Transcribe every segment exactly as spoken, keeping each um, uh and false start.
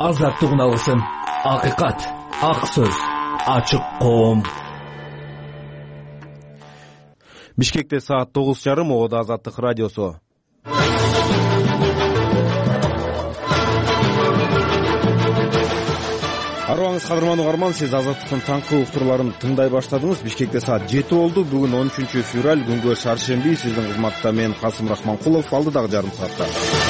азаттыгын алышын. Акыйкат, ак сөз, ачык коом. Бишкекте саат тогуз жарым, Обода Азаттык радиосу. Арыбаңыз кадырман угарман, сиз Азаттыктын таңкы уктурларын тыңдай баштадыңыз. Бишкекте саат жети болду. Бүгүн он үчүнчү февраль, күнгө шаршемби. Сиздин кызматта мен Касым Рахманкулов, алдыдагы жарым саатта.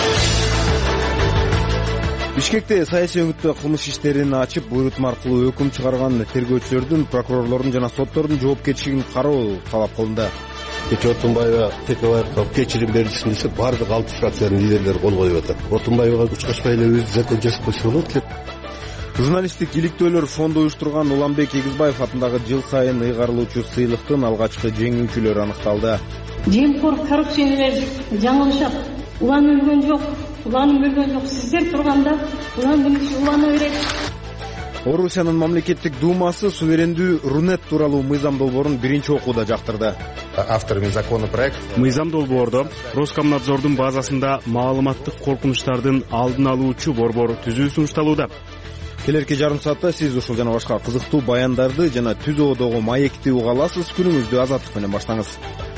Бишкекте саясий өңүттө кылмыш иштерин ачып, буйрутма аркылуу өкүм чыгарган тергөөчүлөрдүн, прокурорлордун жана соттордун жоопкерчилигин кароо талап кылынды. Кечээ Отунбаева Текебаевга кечирим берилсин десе, баардык алты фракциянын лидерлери кол коюп атат. Отунбаевга учкачпай эле өзү закон жазып койсо болот эле. Журналисттик иликтөөлөр фонду уюштурган Уланбек Эгизбаев атындагы жыл сайын ыйгарылуучу сыйлыктын алгачкы жеңүүчүлөрү аныкталды. Жемкор коррупционерлер жаңылышат. Улан өлгөн жок, уланып өлгөн жок. Сиздер турганда улан биринчи улана берет. Орусиянын мамлекеттик думасы суверендүү Рунет тууралуу мыйзам долбоорун биринчи окууда жактырды. Авторами законопроект мыйзам долбоордо Роскомнадзордун базасында маалыматтык коркунучтардын алдын алуучу борбор түзүү сунушталууда. Келерки жарым саатта сиз ушул жана башка кызыктуу баяндарды жана түз оодогу маекти уга аласыз. Күнүңүздү азаттык менен баштаңыз.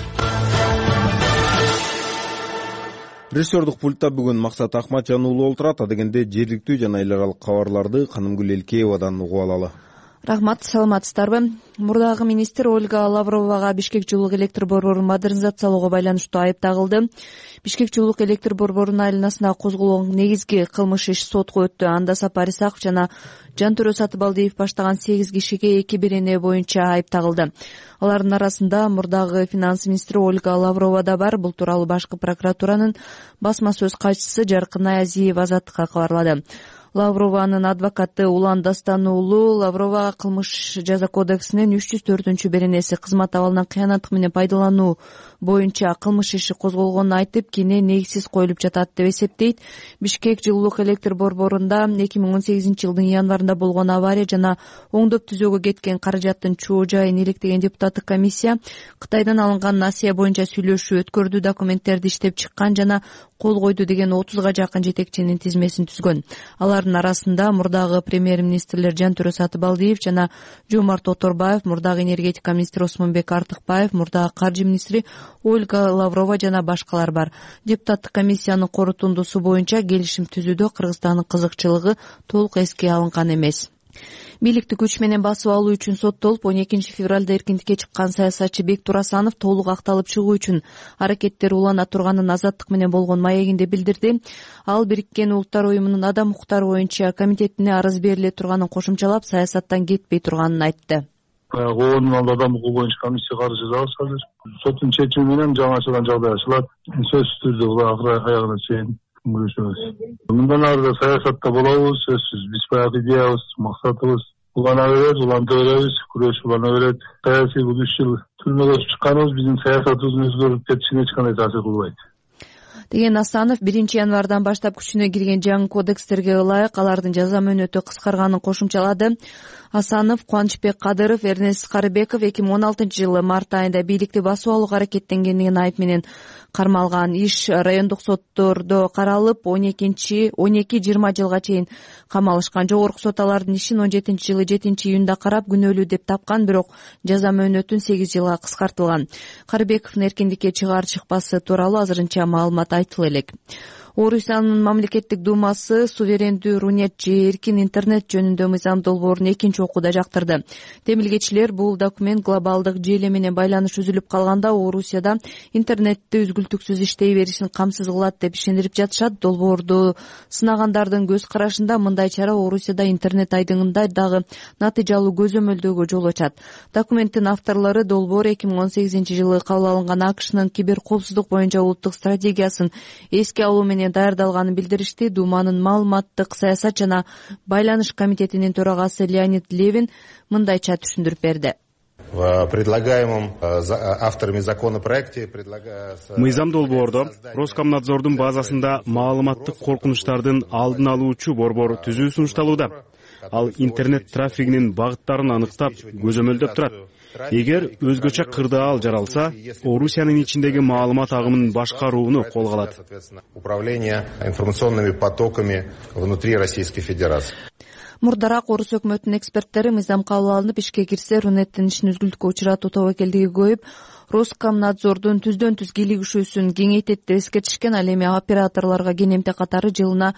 Режиссердук пультта бүгүн Максат Ахматжан уулу олтурат. Адегенде жергиликтүү жана эл аралык кабарларды Канымгүл Элкеевадан угуп алалы. Рахмат, саламатсыздарбы? Мурдагы министр Ольга Лавровага Бишкек жылуулук электр борборун модернизациялоого байланыштуу айып тагылды. Бишкек жылуулук электр борборунун айланасына козголгон негизги кылмыш иши сотко өттү. Анда Сапар Исаков жана Жантөрө Сатыбалдиев баштаган сегиз кишиге эки берене боюнча айып тагылды. Алардын арасында мурдагы финанс министри Ольга Лаврова да бар. Бул тууралуу башкы прокуратуранын басма сөз катчысы Жаркынай Азиева Азаттыкка кабарлады. Лаврованын адвокаты Улан Дастан уулу Лавровага кылмыш жаза кодексинин үч жүз төртүнчү беренеси кызмат абалынан кыянаттык менен пайдалануу боюнча кылмыш иши козголгонун айтып, кийин негизсиз коюлуп жатат деп эсептейт. Бишкек жылуулук электр борборунда эки миң он сегизинчи жылдын январында болгон авария жана оңдоп түзөөгө кеткен каражаттын чоо жайын иликтеген депутаттык комиссия Кытайдан алынган насыя боюнча сүйлөшүү өткөрдү, документтерди иштеп чыккан жана кол койду деген отузга жакын жетекчинин тизмесин түзгөн. Алардын арасында мурдагы премьер-министрлер Жантөрө Сатыбалдиев жана Жомарт Оторбаев, мурдагы энергетика министри Осмонбек Артыкбаев, мурдагы каржы министри Ольга Лаврова жана башкалар бар. Депутаттык комиссиянын корутундусу боюнча келишим түзүүдө Кыргызстандын кызыкчылыгы толук эске алынган эмес. Бийликти күч менен басып алуу үчүн соттолуп он экинчи февралда эркиндикке чыккан саясатчы Бектур Асанов толук акталып чыгуу үчүн аракеттер улана турганын Азаттык менен болгон маегинде билдирди. Ал Бириккен Улуттар уюмунун адам укуктары боюнча комитетине арыз бериле турганын кошумчалап, саясаттан кетпей турганын айтты. Коомдун алды адам укугу боюнча комиссия каржыбыз азыр. Соттун чечими менен жаңачылган жагдай ачылат. Сөзсүз түрдө була аягына чейин күрөшөбүз. Мындан ары да саясатта болобуз, сөзсүз. Биз баягы идеябыз, максатыбыз улана берет, уланта беребиз, күрөш улана берет. Саясий бул үч жыл түрмөгө чыкканыбыз биздин саясатыбыздын өзгөрүп кетишине эч кандай таасир кылбайт деген Асанов биринчи январдан баштап күчүнө кирген жаңы кодекстерге ылайык алардын жаза мөөнөтү кыскарганын кошумчалады. Асанов, Кубанычбек Кадыров, Эрнест Карыбеков эки миң он алтынчы жылы март айында бийликти басып алууга аракеттенгендигин айып менен кармалган. Иш райондук соттордо каралып, он экинчи он эки жыйырма жылга чейин камалышкан. Жогорку сот алардын ишин он жетинчи жылы жетинчи июнда карап, күнөөлүү деп тапкан, бирок жаза мөөнөтүн сегиз жылга кыскартылган. Карыбековдун эркиндикке чыгаар чыкпасы тууралуу азырынча маалымат айтыла элек. Орусиянын мамлекеттик думасы суверендүү Рунет же эркин интернет жөнүндө мыйзам долбоорун экинчи окууда жактырды. Темилгечилер бул документ глобалдык желе менен байланыш үзүлүп калганда Орусияда интернетти үзгүлтүксүз иштей беришин камсыз кылат деп ишендирип жатышат. Долбоорду сынагандардын көз карашында мындай чара Орусияда интернет айдыңында дагы натыйжалуу көзөмөлдөөгө жол ачат. Документтин авторлору долбоор эки миң он сегизинчи жылы кабыл алынган АКШнын киберкоопсуздук боюнча улуттук стратегиясын эске алуу менен даярдалганын билдиришти. Думанын маалыматтык саясат жана байланыш комитетинин төрагасы Леонид Левин мындайча түшүндүрүп берди. Предлагаемым авторами законопроекте мыйзам долбоордо Роскомнадзордун базасында маалыматтык коркунучтардын алдын алуучу борбор түзүү сунушталууда. Ал интернет трафигинин багыттарын аныктап, көзөмөлдөп турат. эгер өзгөчө кырдаал жаралса, Орусиянын ичиндеги маалымат агымын башкарууну колго алат. Управление информационными потоками внутри Российской Федерации. Мурдараак орус өкмөтүнүн эксперттери мыйзам кабыл алынып ишке кирсе, Рунеттин ишин үзгүлтүккө учуратуу тобокелдиги көбөйүп, Роскомнадзордун түздөн түз кийлигишүүсүн кеңейтет деп эскертишкен. Ал эми операторлорго кенемте катары жылына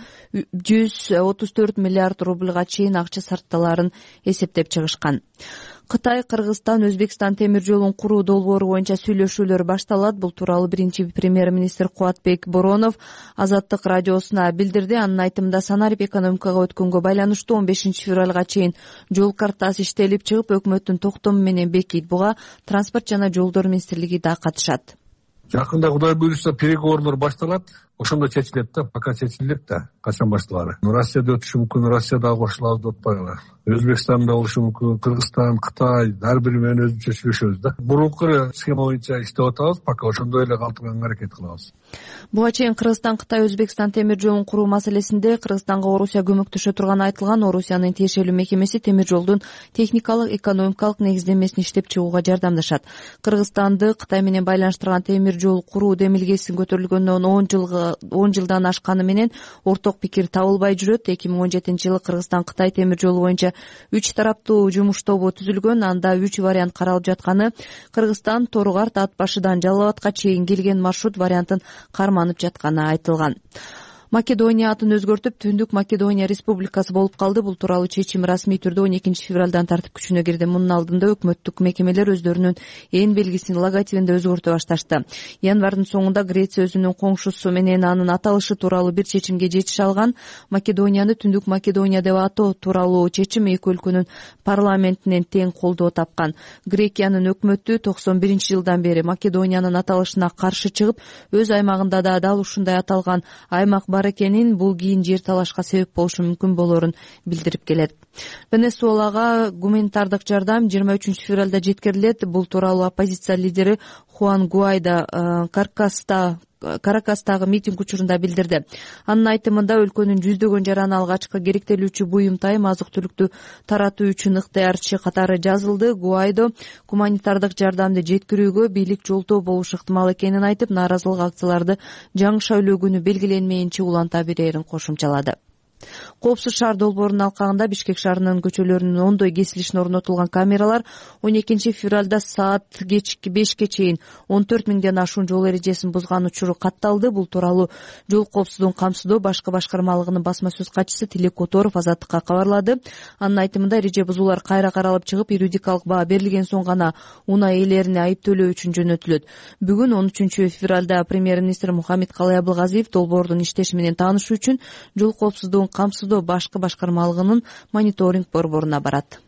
жүз отуз төрт миллиард рубльга чейин акча сарпталаарын эсептеп чыгышкан. Кытай, Кыргызстан, Өзбекстан темир жолун куруу долбоору боюнча сүйлөшүүлөр башталат. Бул тууралуу биринчи премьер-министр Кубатбек Боронов Азаттык радиосуна билдирди. Анын айтымында санарип экономикага өткөнгө байланыштуу он бешинчи февралга чейин жол картасы иштелип чыгып, өкмөттүн токтому менен бекийт. Буга транспорт жана жолдор министрлиги да катышат. Жакында Кудай буйрса переговорлор башталат. Ошондо чечилет да, пока чечилет да, качан башталары. Россияда өтүшү мүмкүн, Россияда коштулабыз деп атпайлы. Өзбекстанда болушу мүмкүн, Кыргызстан, Кытай, ар бири менен өзүнчө сүйлөшөбүз да. Бурунку схема боюнча иштеп атабыз, пока ошондой эле калтырганга аракет кылабыз. Буга чейин Кыргызстан, Кытай, Өзбекстан темир жолун куруу маселесинде Кыргызстанга Орусия көмөктөшө турганы айтылган. Орусиянын тиешелүү мекемеси темир жолдун техникалык, экономикалык негиздемесин иштеп чыгууга жардамдашат. Кыргызстанды Кытай менен байланыштырган темир жол куруу демилгесин көтөрүлгөндөн он жылга он жылдан ашканы менен орток пикир табылбай жүрөт. эки миң он жетинчи жылы Кыргызстан Кытай темир жолу боюнча үч тараптуу жумуш тобу түзүлгөн. Анда үч вариант каралып жатканы, Кыргызстан Торугарт Ат башыдан Жалал Абадка чейин келген маршрут вариантын карманып жатканы айтылган. Македония атын өзгөртүп Түндүк Македония Республикасы болуп калды. Бул тууралуу чечим расмий түрдө он экинчи февралдан тартып күчүнө кирди. Мунун алдында өкмөттүк мекемелер өздөрүнүн эн белгисин, логотипин өзгөртө башташты. Январдын соңунда Греция өзүнүн коңшусу менен анын аталышы тууралуу бир чечимге жетише алган. Македонияны Түндүк Македония деп атоо тууралуу чечим эки өлкөнүн парламентинен тең колдоо тапкан. Грекиянын өкмөтү токсон биринчи жылдан бери Македониянын аталышына каршы чыгып, өз аймагында да дал ушундай аталган аймак экенин, бул кийин жер талашка себеп болушу мүмкүн болоорун билдирип келет. Венесуэлага гуманитардык жардам жыйырма үчүнчү февралда жеткирилет. Бул тууралуу оппозиция лидери Хуан Гуайдо Каракаста Каракастагы митинг учурунда билдирди. Анын айтымында өлкөнүн жүздөгөн жараны алгачкы керектелүүчү буюм тайым азык-түлүктү таратуу үчүн ыктыярчы катары жазылды. Гуайдо гуманитардык жардамды жеткирүүгө бийлик жолтоо болушу ыктымал экенин айтып, нааразылык акцияларды жаңы шайлоо күнү белгиленмейинче уланта берерин кошумчалады. Коопсуз шаар долбоорунун алкагында Бишкек шаарынын көчөлөрүнүн ондой кесилишине орнотулган камералар он экинчи февралда саат кечки бешке чейин он төрт миңден ашуун жол эрежесин бузган учуру катталды. Бул тууралуу жол коопсуздугун камсыздоо башкы башкармалыгынын басма сөз катчысы Тилек Которов Азаттыкка кабарлады. Анын айтымында эреже бузуулар кайра каралып чыгып, юридикалык баа берилген соң гана унаа ээлерине айып төлөө үчүн жөнөтүлөт. Бүгүн он үчүнчү февралда премьер-министр Мухаммедкалый Абылгазиев долбоордун иштеши менен таанышуу үчүн жол коопсуздугун камсыздоо башкы башкармалыгынын мониторинг борборуна барат.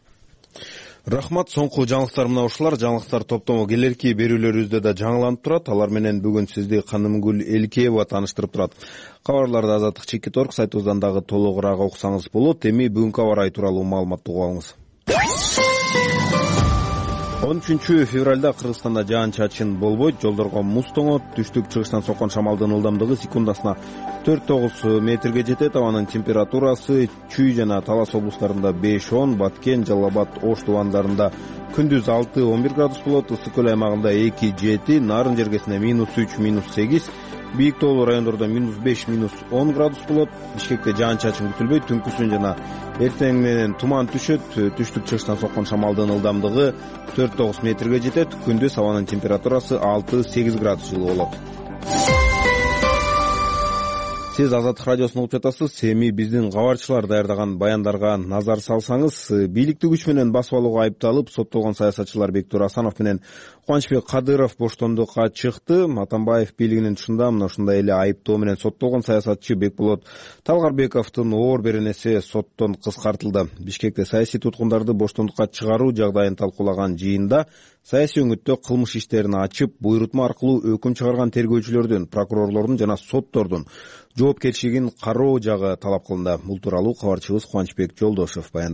Рахмат. Соңку жаңылыктар мына ушулар. Жаңылыктар топтому келерки берүүлөрүбүздө да жаңыланып турат. Алар менен бүгүн сизди Канымгүл Элкеева тааныштырып турат. Кабарларды Азаттык чекит орг сайтыбыздан дагы толугураак окусаңыз болот. Эми бүгүнкү аба ырайы тууралуу маалыматты угуп алыңыз. он үчүнчү февралда Кыргызстанда жаан-чачын болбойт. Жолдорго муз тоңот. Түштүк-чыгыштан соккон шамалдын ылдамдыгы секундасына төрт тогуз метрге жетет. Абанын температурасы Чүй жана Талас облустарында беш он, Баткен, Жалал Абад, Ош тубандарында күндүз алты он бир градус болот. Ысык көл аймагында эки жети, Нарын жергесинде минус үч, минус сегиз, бийик тоолуу райондордо минус беш, минус он градус болот. Бишкекте жаан-чачын күтүлбөйт. Түнкүсүн жана эртең менен туман түшөт. Түштүк-чыгыштан соккон шамалдын ылдамдыгы төрт тогуз метрге жетет. Күндүз абанын температурасы алты сегиз градус жылы болот. Сиз Азаттык радиосун угуп жатасыз. Эми биздин кабарчылар даярдаган баяндарга назар салсаңыз, бийликти күч менен басып алууга айыпталып соттолгон саясатчылар Бектур Асанов менен Кубанычбек Кадыров боштондукка чыкты. Атамбаев бийлигинин тушунда мына ушундай эле айыптоо менен соттолгон саясатчы Бекболот Талгарбековдун оор беренеси соттон кыскартылды. Бишкекте саясий туткундарды боштондукка чыгаруу жагдайын талкуулаган жыйында саясий өңүттө кылмыш иштерин ачып, буйрутма аркылуу өкүм чыгарган тергөөчүлөрдүн, прокурорлордун жана соттордун жоопкерчилигин кароо жагы талап кылынды. Бул тууралуу кабарчыбыз Кубанычбек Жолдошев баяндайт.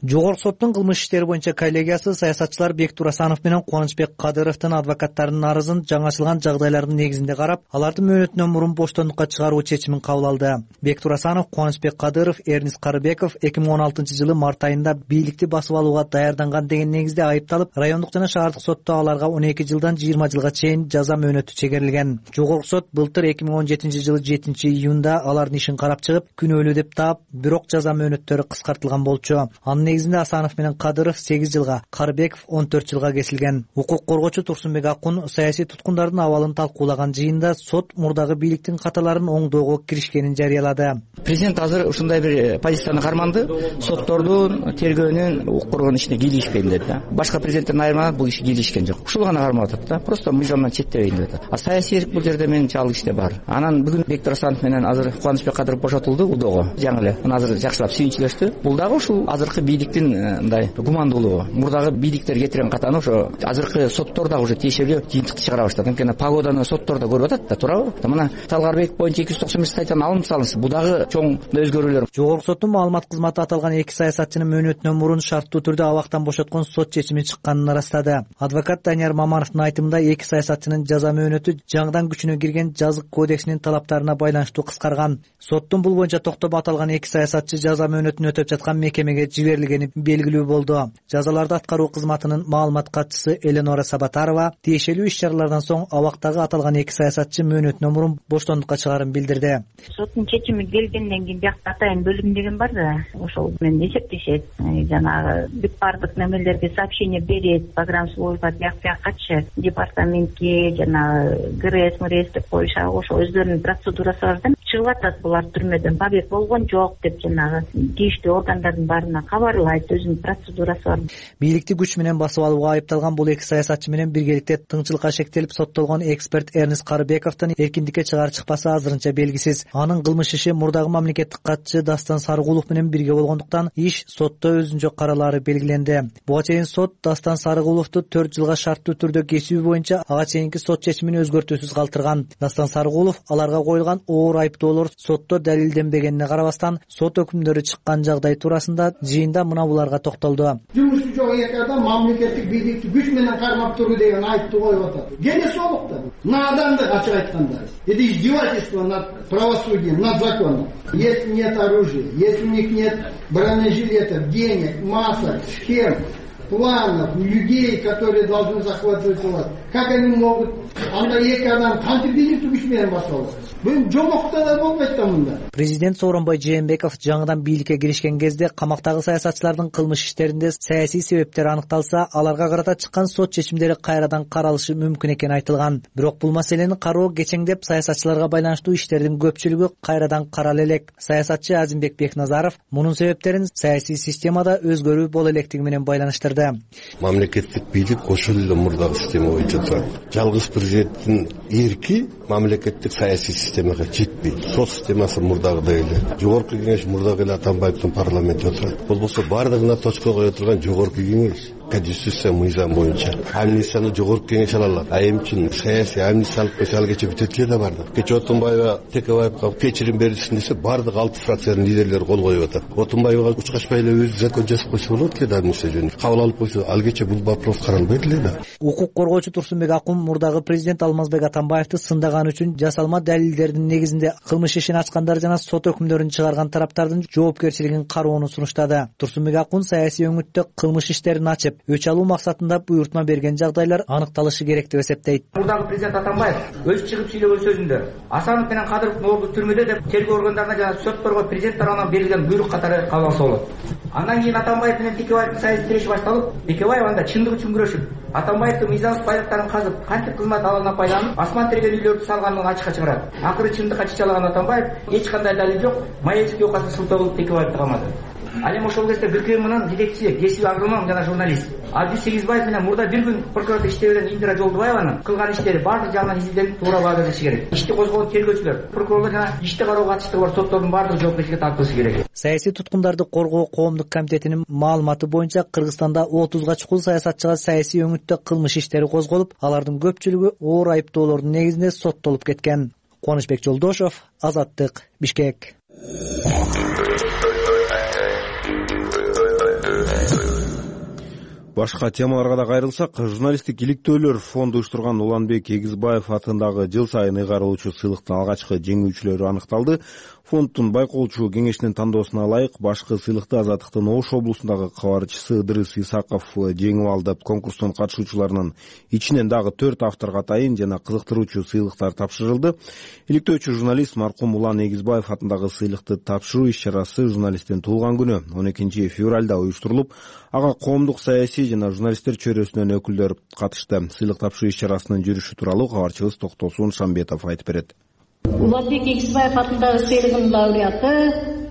Жогорку соттун кылмыш иштери боюнча коллегиясы саясатчылар Бектур Асанов менен Кубанычбек Кадыровдун адвокаттарынын арызын жаңачылган жагдайлардын негизинде карап, алардын мөөнөтүнөн мурун боштондукка чыгаруу чечимин кабыл алды. Бектур Асанов, Кубанычбек Кадыров, Эрнис Карыбеков эки миң он алтынчы жылы март айында бийликти басып алууга даярданган деген негизде айыпталып, райондук жана шаардык сотто аларга он эки жылдан жыйырма жылга чейин жаза мөөнөтү чегерилген. Жогорку сот былтыр эки миң он жетинчи жылы жетинчи июнда алардын ишин карап чыгып, күнөөлүү деп таап, бирок жаза мөөнөттөрү кыскартылган болчу. Анын негизинде Асанов менен Кадыров сегиз жылга, Карыбеков он төрт жылга кесилген. Укук коргоочу Турсунбек Акун саясий туткундардын абалын талкуулаган жыйында сот мурдагы бийликтин каталарын оңдоого киришкенин жарыялады. Президент азыр ушундай бир позицияны карманды. Соттордун, тергөөнүн, укук коргоонун ишине кийлигишпейм деп да. Башка президенттен айырмаланып бул иши кийлигишкен жок. Ушул гана кармап атат да. Просто мыйзамдан четтебейин деп атат. А саясий эрк бул жерде менин чалык иште бар. Анан бүгүн Бектур Асанов менен азыр Кубанычбек Кадыров бошотулду удоого. Жаңы эле. Аны азыр жакшылап сүйүнчүлөштү. Бул дагы ушул азыркы бийликтин мындай гумандуулугу. Мурдагы бийликтер кетирген катаны ошо азыркы соттор дагы уже тиешелүү жыйынтыкты чыгара баштады. Анткени погоданы соттор да көрүп атат да, туурабы? Мына Талгарбек боюнча эки жүз токсон беш статьяны алынып салынса, бул дагы чоң өзгөрүүлөр. Жогорку соттун маалымат кызматы аталган эки саясатчынын мөөнөтүнөн мурун шарттуу түрдө абактан бошоткон сот чечими чыкканын ырастады. Адвокат Данияр Мамановдун айтымында эки саясатчынын жаза мөөнөтү жаңыдан күчүнө кирген жазык кодексинин талаптарына байланыштуу кыскарган. Соттун бул боюнча токтоп аталган эки саясатчы жаза мөөнөтүн өтөп жаткан мекемеге жиберилгени белгилүү болду. Жазаларды аткаруу кызматынын маалымат катчысы Эленора Сабатарова тиешелүү иш-чаралардан соң абактагы аталган эки саясатчы мөөнөтүнөн мурун боштондукка чыгарын билдирди. Соттун чечими келгенден кийин биякта атайын бөлүм деген бар да, ошол менен эсептешет. Жанагы бүт баардык немелерге сообщение берет, программа служба бияк бияккачы департаментке, жана ГРС, МРС деп коюшат. Ошол өздөрүнүн процедурасы бар да. Чыгып атат булар түрмөдөн, побег болгон жок деп жанагы тийиштүү органдардын баарына кабарлайт, өзүнүн процедурасы бар. Бийликти күч менен басып алууга айыпталган бул эки саясатчы менен биргеликте тыңчылыкка шектелип соттолгон эксперт Эрнис Карыбековдун эркиндикке чыгар чыкпасы азырынча белгисиз. Анын кылмыш иши мурдагы мамлекеттик катчы Дастан Сарыгулов менен бирге болгондуктан иш сотто өзүнчө каралары белгиленди. Буга чейин сот Дастан Сарыгуловду төрт жылга шарттуу түрдө кесүү боюнча ага чейинки сот чечимин өзгөртүүсүз калтырган. Дастан Сарыгулов аларга коюлган оор айыптоолор сотто далилденбегенине карабастан сот өкүмдөрү чыккан жагдай туурасында жыйында мына буларга токтолду. Жумушу жок эки адам мамлекеттик бийликти күч менен кармап туруу деген айыпты коюп атат. Гене солукта. Надандык ачык айтканда. Это издевательство над правосудием, над законом. Если нет оружия, если у них нет бронежилетов, денег, масок, схем, планов, людей, которые должны захватывать власть, как они могут? Анда эки адам кантип бийликти күч менен басып алат? Бул жомокто да болбойт да мында. Президент Сооронбай Жээнбеков жаңыдан бийликке киришкен кезде камактагы саясатчылардын кылмыш иштеринде саясий себептер аныкталса, аларга карата чыккан сот чечимдери кайрадан каралышы мүмкүн экени айтылган. Бирок бул маселени кароо кечеңдеп, саясатчыларга байланыштуу иштердин көпчүлүгү кайрадан карала элек. Саясатчы Азимбек Бекназаров мунун себептерин саясий системада өзгөрүү боло электиги менен байланыштырды. Мамлекеттик бийлик ошол эле мурдагы система боюнча турат. Жалгыз президенттин эрки мамлекеттик саясий системага жетпейт. Сот системасы мурдагыдай эле. Жогорку кеңеш мурдагы эле Атамбаевдин парламентте отурат. Болбосо баардыгына точка кое турган жогорку кеңеш. Конституция мыйзам боюнча амнистияны жогорку кеңеш ала алат. А эми үчүн саясий амнистия алып койсо ал кече бүтөт эле да барды. Кече Отунбаева Текебаевга кечирим берилсин десе, баардык алты фракциянын лидерлери кол коюп атат. Отунбаевга учкачпай эле өзү закон жазып койсо болот эле амнистия жөнүндө. Кабыл алып койсо, ал кече бул вопрос каралбайт эле да. Укук коргоочу Турсунбек Акун мурдагы президент Алмазбек Атамбаевди сындаган үчүн жасалма далилдердин негизинде кылмыш ишин ачкандар жана сот өкүмдөрүн чыгарган тараптардын жоопкерчилигин кароону сунуштады. Турсунбек Акун саясий өңүттө кылмыш иштерин ачып, өч алуу максатында буйртма берген жагдайлар аныкталышы керек деп эсептейт. Мурдагы президент Атамбаев өз чыгып сүйлөгөн сөзүндө Асанов менен Кадыров орду түрмөдө деп тергөө органдарына жана сотторго президент тарабынан берилген буйрук катары кабыл алса болот. Андан кийин Атамбаев менен Текебаевдин саясий тиреши башталып, Текебаев анда чындык үчүн күрөшүп, Атамбаевдин мыйзамсыз байлыктарын казып, кантип кызмат абалына пайдаланып, асман тиреген үйлөрдү салганын ачыкка чыгарат. Акыры чындыкка чычалаган Атамбаев эч кандай далил жок, Маевский указы сылтоо кылып Текебаевди камады. Ал эми ошол кезде ГКМнын жетекчиси, кесип агроном жана журналист Абдис Сегизбаев менен мурда бир күн прокурор иштебеген Индира Жолдубаеванын кылган иштери баардык жагынан изилденип туура баа бериши керек. Ишти козгогон тергөөчүлөр, прокурорлор жана ишти кароого катыштыгы бар соттордун баардык жоопкерчиликке тартылышы керек. Саясий туткундарды коргоо коомдук комитетинин маалыматы боюнча Кыргызстанда отузга чукул саясатчыга саясий өңүттө кылмыш иштери козголуп, алардын көпчүлүгү оор айыптоолордун негизинде соттолуп кеткен. Кубанычбек Жолдошов, Азаттык, Бишкек. Башка темаларга да кайрылсак, журналисттик иликтөөлөр фонду уюштурган Уланбек Эгизбаев атындагы жыл сайын ыйгарылуучу сыйлыктын алгачкы жеңүүчүлөрү аныкталды. Фонддун байкоочу кеңешинин тандоосуна ылайык башкы сыйлыкты Азаттыктын Ош облусундагы кабарчысы Ыдырыс Исаков жеңип алды. Конкурстун катышуучуларынын ичинен дагы төрт авторго атайын жана кызыктыруучу сыйлыктар тапшырылды. Иликтөөчү журналист маркум Улан Эгизбаев атындагы сыйлыкты тапшыруу иш-чарасы журналисттин туулган күнү он экинчи февралда уюштурулуп, ага коомдук саясий жана журналисттер чөйрөсүнөн өкүлдөр катышты. Сыйлык тапшыруу иш-чарасынын жүрүшү тууралуу кабарчыбыз Токтосун Шамбетов айтып берет. Уланбек Эгизбаев атындагы сыйлыгынын лауреаты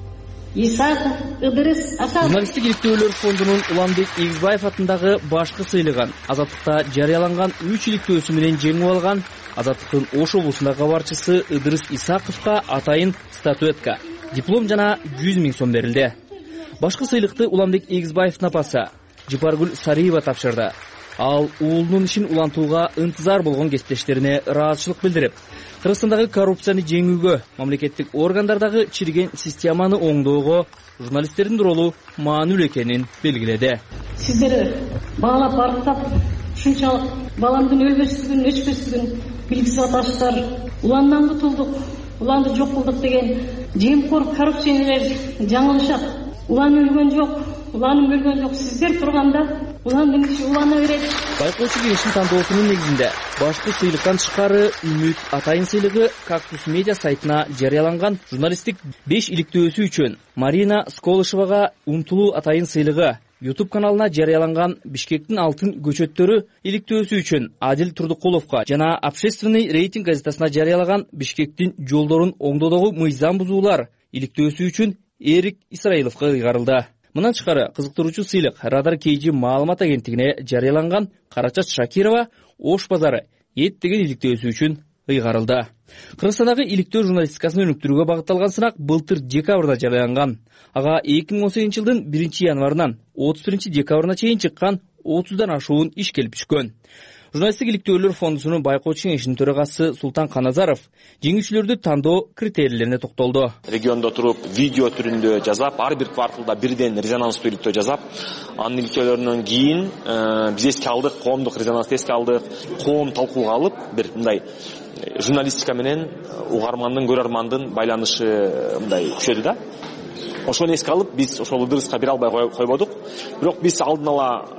Исаков Ыдырыс Исаков. Журналисттик иликтөөлөр фондунун Уланбек Эгизбаев атындагы башкы сыйлыгын Азаттыкта жарыяланган үч иликтөөсү менен жеңип алган Азаттыктын Ош облусундагы кабарчысы Ыдырыс Исаковго атайын статуэтка, диплом жана жүз миң сом берилди. Башкы сыйлыкты Уланбек Эгизбаевдин апасы Жыпаргүл Сариева тапшырды. Ал уулунун ишин улантууга ынтызар болгон кесиптештерине ыраазычылык билдирип, Кыргызстандагы коррупцияны жеңүүгө, мамлекеттик органдардагы чирген системаны оңдоого журналисттердин ролу маанилүү экенин белгиледи. Сиздер баалап барктап, ушунчалык баламдын өлбөсүздүгүн, өчпөсүздүгүн билгизип атасыздар. Уландан кутулдук, уланды жок кылдык деген жемкор коррупционерлер жаңылышат. Улан өлгөн жок, уланып өлгөн жок. Сиздер турганда уландын иши улана берет. Байкоочу кеңештин тандоосунун негизинде башкы сыйлыктан тышкары Үмүт атайын сыйлыгы Кактус медиа сайтына жарыяланган журналисттик беш иликтөөсү үчүн, Марина Сколышевага Умтулуу атайын сыйлыгы YouTube каналына жарыяланган Бишкектин алтын көчөттөрү иликтөөсү үчүн Адил Турдукуловго жана Общественный рейтинг газетасына жарыялаган Бишкектин жолдорун оңдоодогу мыйзам бузуулар иликтөөсү үчүн Эрик Исраиловго ыйгарылды. Мындан тышкары кызыктыруучу сыйлык Радар Кейжи маалымат агенттигине жарыяланган Карачат Шакирова Ош базары эт деген иликтөөсү үчүн ыйгарылды. Кыргызстандагы иликтөө журналистикасын өнүктүрүүгө багытталган сынак былтыр декабрда жарыяланган. Ага эки миң он сегизинчи жылдын биринчи январынан отуз биринчи декабрына чейин чыккан отуздан ашуун иш келип түшкөн. Журналисттик иликтөөлөр фондусунун байкоочу кеңешинин төрагасы Султан Каназаров жеңүүчүлөрдү тандоо критерийлерине токтолду. Региондо туруп, видео түрүндө жазап, ар бир кварталда бирден резонанстуу иликтөө жазап, анын иликтөөлөрүнөн кийин биз эске алдык, коомдук резонансты эске алдык, коом талкууга алып, бир мындай журналистика менен угармандын, көрөрмандын байланышы мындай күчөдү да. Ошону эске алып, биз ошол Ыдырыска бере албай койбодук. Бирок биз алдын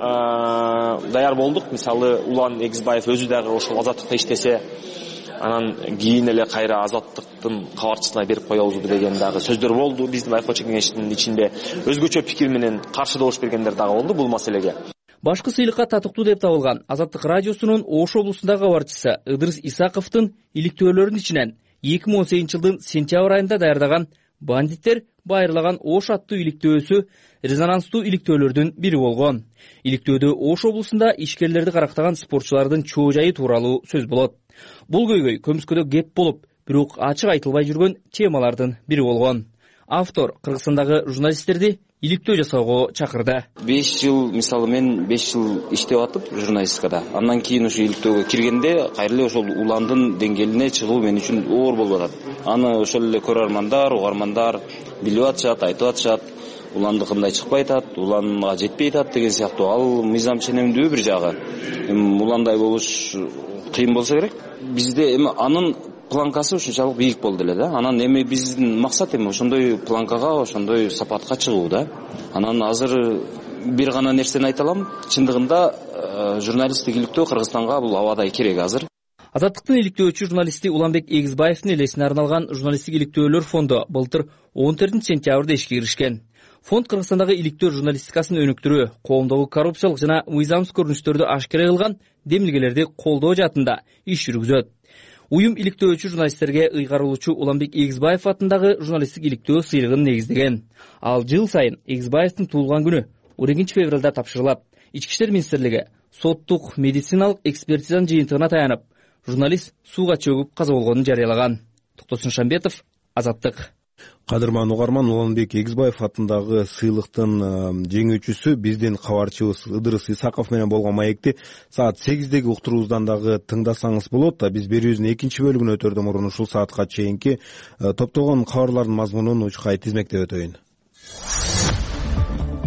ала даяр болдук. Мисалы, Улан Эгизбаев өзү дагы ошол Азаттыкта иштесе, анан кийин эле кайра Азаттыктын кабарчысына берип коелубу деген дагы сөздөр болду. Биздин байкоочу кеңештин ичинде өзгөчө пикир менен каршы добуш бергендер дагы болду бул маселеге. Башкы сыйлыкка татыктуу деп табылган Азаттык радиосунун Ош облусундагы кабарчысы Ыдырыс Исаковдун иликтөөлөрүнүн ичинен эки миң он сегизинчи жылдын сентябрь айында даярдаган Бандиттер байырлаган Ош аттуу иликтөөсү резонанстуу иликтөөлөрдүн бири болгон. Иликтөөдө Ош облусунда ишкерлерди карактаган спортчулардын чоо жайы тууралуу сөз болот. Бул көйгөй көмүскөдө кеп болуп, бирок ачык айтылбай жүргөн темалардын бири болгон. Автор Кыргызстандагы журналисттерди иликтөө жасоого чакырды. беш жыл, мисалы мен беш жыл иштеп атып журналистикада. Андан кийин ушу иликтөөгө киргенде кайра эле ошол уландын деңгээлине чыгуу мен үчүн оор болуп атат. Аны ошол эле көрөрмандар, угармандар билип атышат, айтып атышат. Уланды кандай чыкпай атат, уланга жетпей атат деген сыяктуу. Ал мыйзам ченемдүү бир жагы. Эми уландай болуш кыйын болсо керек. Бизде эми анын планкасы ушунчалык бийик болду эле да. Анан эми биздин максат эми ошондой планкага, ошондой сапатка чыгуу да. Анан азыр бир гана нерсени айта алам. Чындыгында журналисттик иликтөө Кыргызстанга бул абадай керек азыр. Азаттыктын иликтөөчү журналисти Уланбек Эгизбаевдин элесине арналган журналисттик иликтөөлөр фонду былтыр он төртүнчү сентябрда ишке киришкен. Фонд Кыргызстандагы иликтөө журналистикасын өнүктүрүү, коомдогу коррупциялык жана мыйзамсыз көрүнүштөрдү ашкера кылган демилгелерди колдоо жаатында иш жүргүзөт. Уюм иликтөөчү журналисттерге ыйгарылуучу Уланбек Эгизбаев атындагы журналисттик иликтөө сыйлыгын негиздеген. Ал жыл сайын Эгизбаевдин туулган күнү он экинчи февралда тапшырылат. Ички иштер министрлиги соттук медициналык экспертизанын жыйынтыгына таянып, журналист сууга чөгүп каза болгонун жарыялаган. Токтосун Шамбетов, Азаттык. Кадырман угарман, Уланбек Эгизбаев атындагы сыйлыктын жеңүүчүсү биздин кабарчыбыз Ыдырыс Исаков менен болгон маекти саат сегиздеги уктуруубуздан дагы тыңдасаңыз болот. Биз берүүбүздүн экинчи бөлүгүнө өтөрдөн мурун ушул саатка чейинки топтогон кабарлардын мазмунун учкай тизмектеп өтөйүн.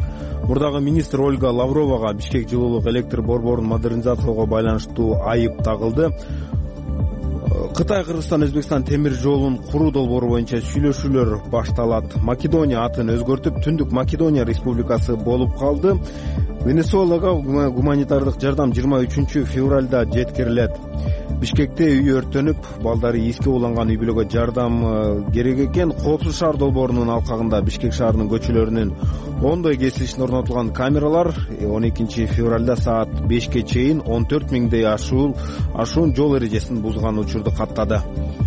мурдагы министр Ольга Лавровага Бишкек жылуулук электр борборун модернизациялоого байланыштуу айып тагылды. Кытай, Кыргызстан, Өзбекстан темир жолун куруу долбоору боюнча сүйлөшүүлөр башталат. Македония атын өзгөртүп, Түндүк Македония республикасы болуп калды. Венесуэлага гуманитардык жардам жыйырма үчүнчү февралда жеткирилет. Бишкекте үй өртөнүп, балдары эске уланган үй бүлөгө жардам керек экен. Коопсуз шаар долбоорунун алкагында Бишкек шаарынын көчөлөрүнүн ондой кесилишине орнотулган камералар он экинчи февралда саат бешке чейин он төрт миңдей ашуун ашуун жол эрежесин бузган учурду каттады.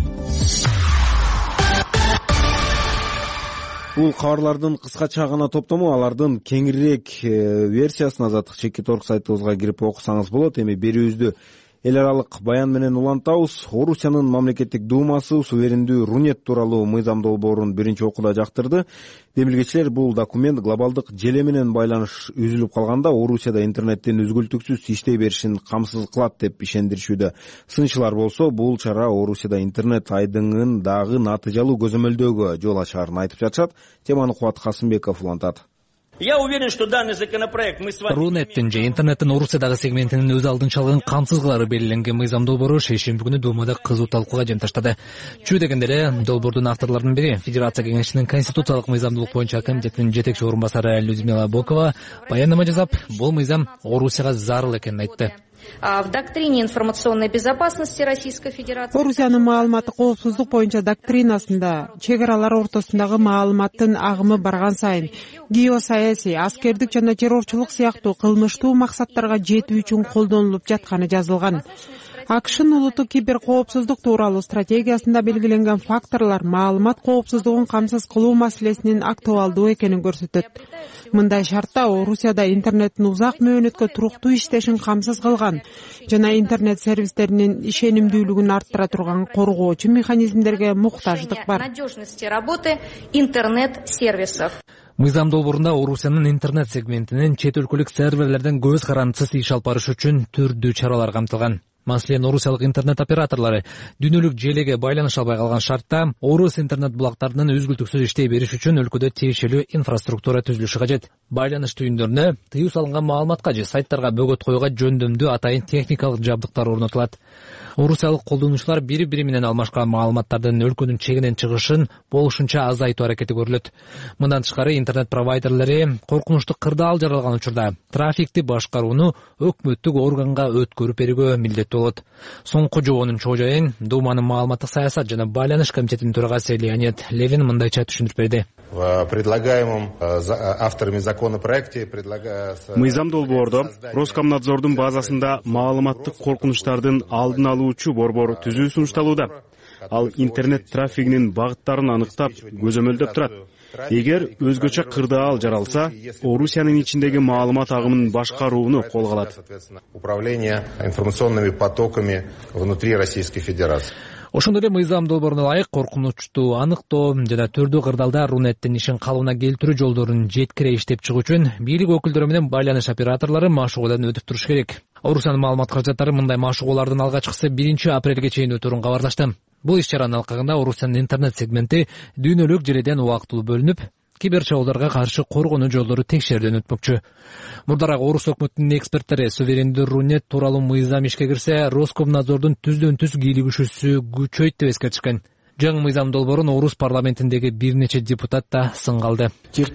Бул кабарлардын кыскача гана топтому, алардын кеңирээк версиясын Азаттык чекит орг сайтыбызга кирип окусаңыз болот. Эми берүүбүздү эл аралык баян менен улантабыз. Орусиянын мамлекеттик думасы суверендүү Рунет тууралуу мыйзам долбоорун биринчи окууда жактырды. Демилгечилер бул документ глобалдык желе менен байланыш үзүлүп калганда Орусияда интернеттин үзгүлтүксүз иштей беришин камсыз кылат деп ишендиришүүдө. Сынчылар болсо бул чара Орусияда интернет айдыңын дагы натыйжалуу көзөмөлдөөгө жол ачаарын айтып жатышат. Теманы Кубат Касымбеков улантат. Я уверен, что данный законопроект мы с вами... Рунеттин же интернеттин Орусиядагы сегментинин өз алдынчалыгын камсыз кылары белгиленген мыйзам долбоору шейшемби күнү Думада кызуу талкууга жем таштады. Чүү дегенде эле долбоордун авторлорунун бири Федерация кеңешинин конституциялык мыйзамдуулук боюнча комитетинин жетекчи орун басары Людмила Бокова баяндама жасап, бул мыйзам Орусияга зарыл экенин айтты. В доктрине информационной безопасности Российской Федерации Орусиянын маалыматтык коопсуздук боюнча доктринасында чек аралар ортосундагы маалыматтын агымы барган сайын геосаясий, аскердик жана террорчулук сыяктуу кылмыштуу максаттарга жетүү үчүн колдонулуп жатканы жазылган. АКШнын улуттук кибер коопсуздук тууралуу стратегиясында белгиленген факторлор маалымат коопсуздугун камсыз кылуу маселесинин актуалдуу экенин көрсөтөт. Мындай шартта Орусияда интернеттин узак мөөнөткө туруктуу иштешин камсыз кылган жана интернет сервистеринин ишенимдүүлүгүн арттыра турган коргоочу механизмдерге муктаждык бар. Надежности работы интернет-сервисов. Мыйзам долбоорунда Орусиянын интернет сегментинин чет өлкөлүк серверлерден көз карандысыз иш алып барыш үчүн түрдүү чаралар камтылган. Маселен, орусиялык интернет операторлору дүйнөлүк желеге байланыша албай калган шартта орус интернет булактарынын үзгүлтүксүз иштей бериш үчүн өлкөдө тиешелүү инфраструктура түзүлүшү кажет. Байланыш түйүндөрүнө тыюу салынган маалыматка же сайттарга бөгөт коюуга жөндөмдүү атайын техникалык жабдыктар орнотулат. Орусиялык колдонуучулар бири-бири менен алмашкан маалыматтардын өлкөнүн чегинен чыгышын болушунча азайтуу аракети көрүлөт. Мындан тышкары интернет провайдерлери коркунучтуу кырдаал жаралган учурда трафикти башкарууну өкмөттүк органга өткөрүп берүүгө милдеттүү болот. Соңку жобонун чоо-жайын Думанын маалыматтык саясат жана байланыш комитетинин төрагасы Леонид Левин мындайча түшүндүрүп берди. В предлагаемом авторами законопроекте предлагается... Мыйзам долбоордо Роскомнадзордун базасында маалыматтык коркунучтардын алдын алуучу борбор түзүү сунушталууда. Ал интернет трафигинин багыттарын аныктап, көзөмөлдөп турат. Эгер өзгөчө кырдаал жаралса, Орусиянын ичиндеги маалымат агымын башкарууну колго алат. Управление информационными потоками внутри Российской Федерации. Ошондой эле мыйзам долбооруна ылайык коркунучту аныктоо жана түрдүү кырдаалда Рунеттин ишин калыбына келтирүү жолдорун жеткире иштеп чыгуу үчүн бийлик өкүлдөрү менен байланыш операторлору машыгуудан өтүп туруш керек. Орусиянын маалымат каражаттары мындай машыгуулардын алгачкысы биринчи апрелге чейин өтөөрүн кабарлашты. Бул иш чаранын алкагында Орусиянын интернет сегменти дүйнөлүк желеден убактылуу бөлүнүп, кибер чабуулдарга каршы коргонуу жолдору текшерүүдөн өтмөкчү. Мурдараак орус өкмөтүнүн эксперттери суверендүү Рунет тууралуу мыйзам ишке кирсе, Роскомнадзордун түздөн түз кийлигишүүсү күчөйт деп эскертишкен. Жаңы мыйзам долбоорун орус парламентиндеги бир нече депутат да сынга алды.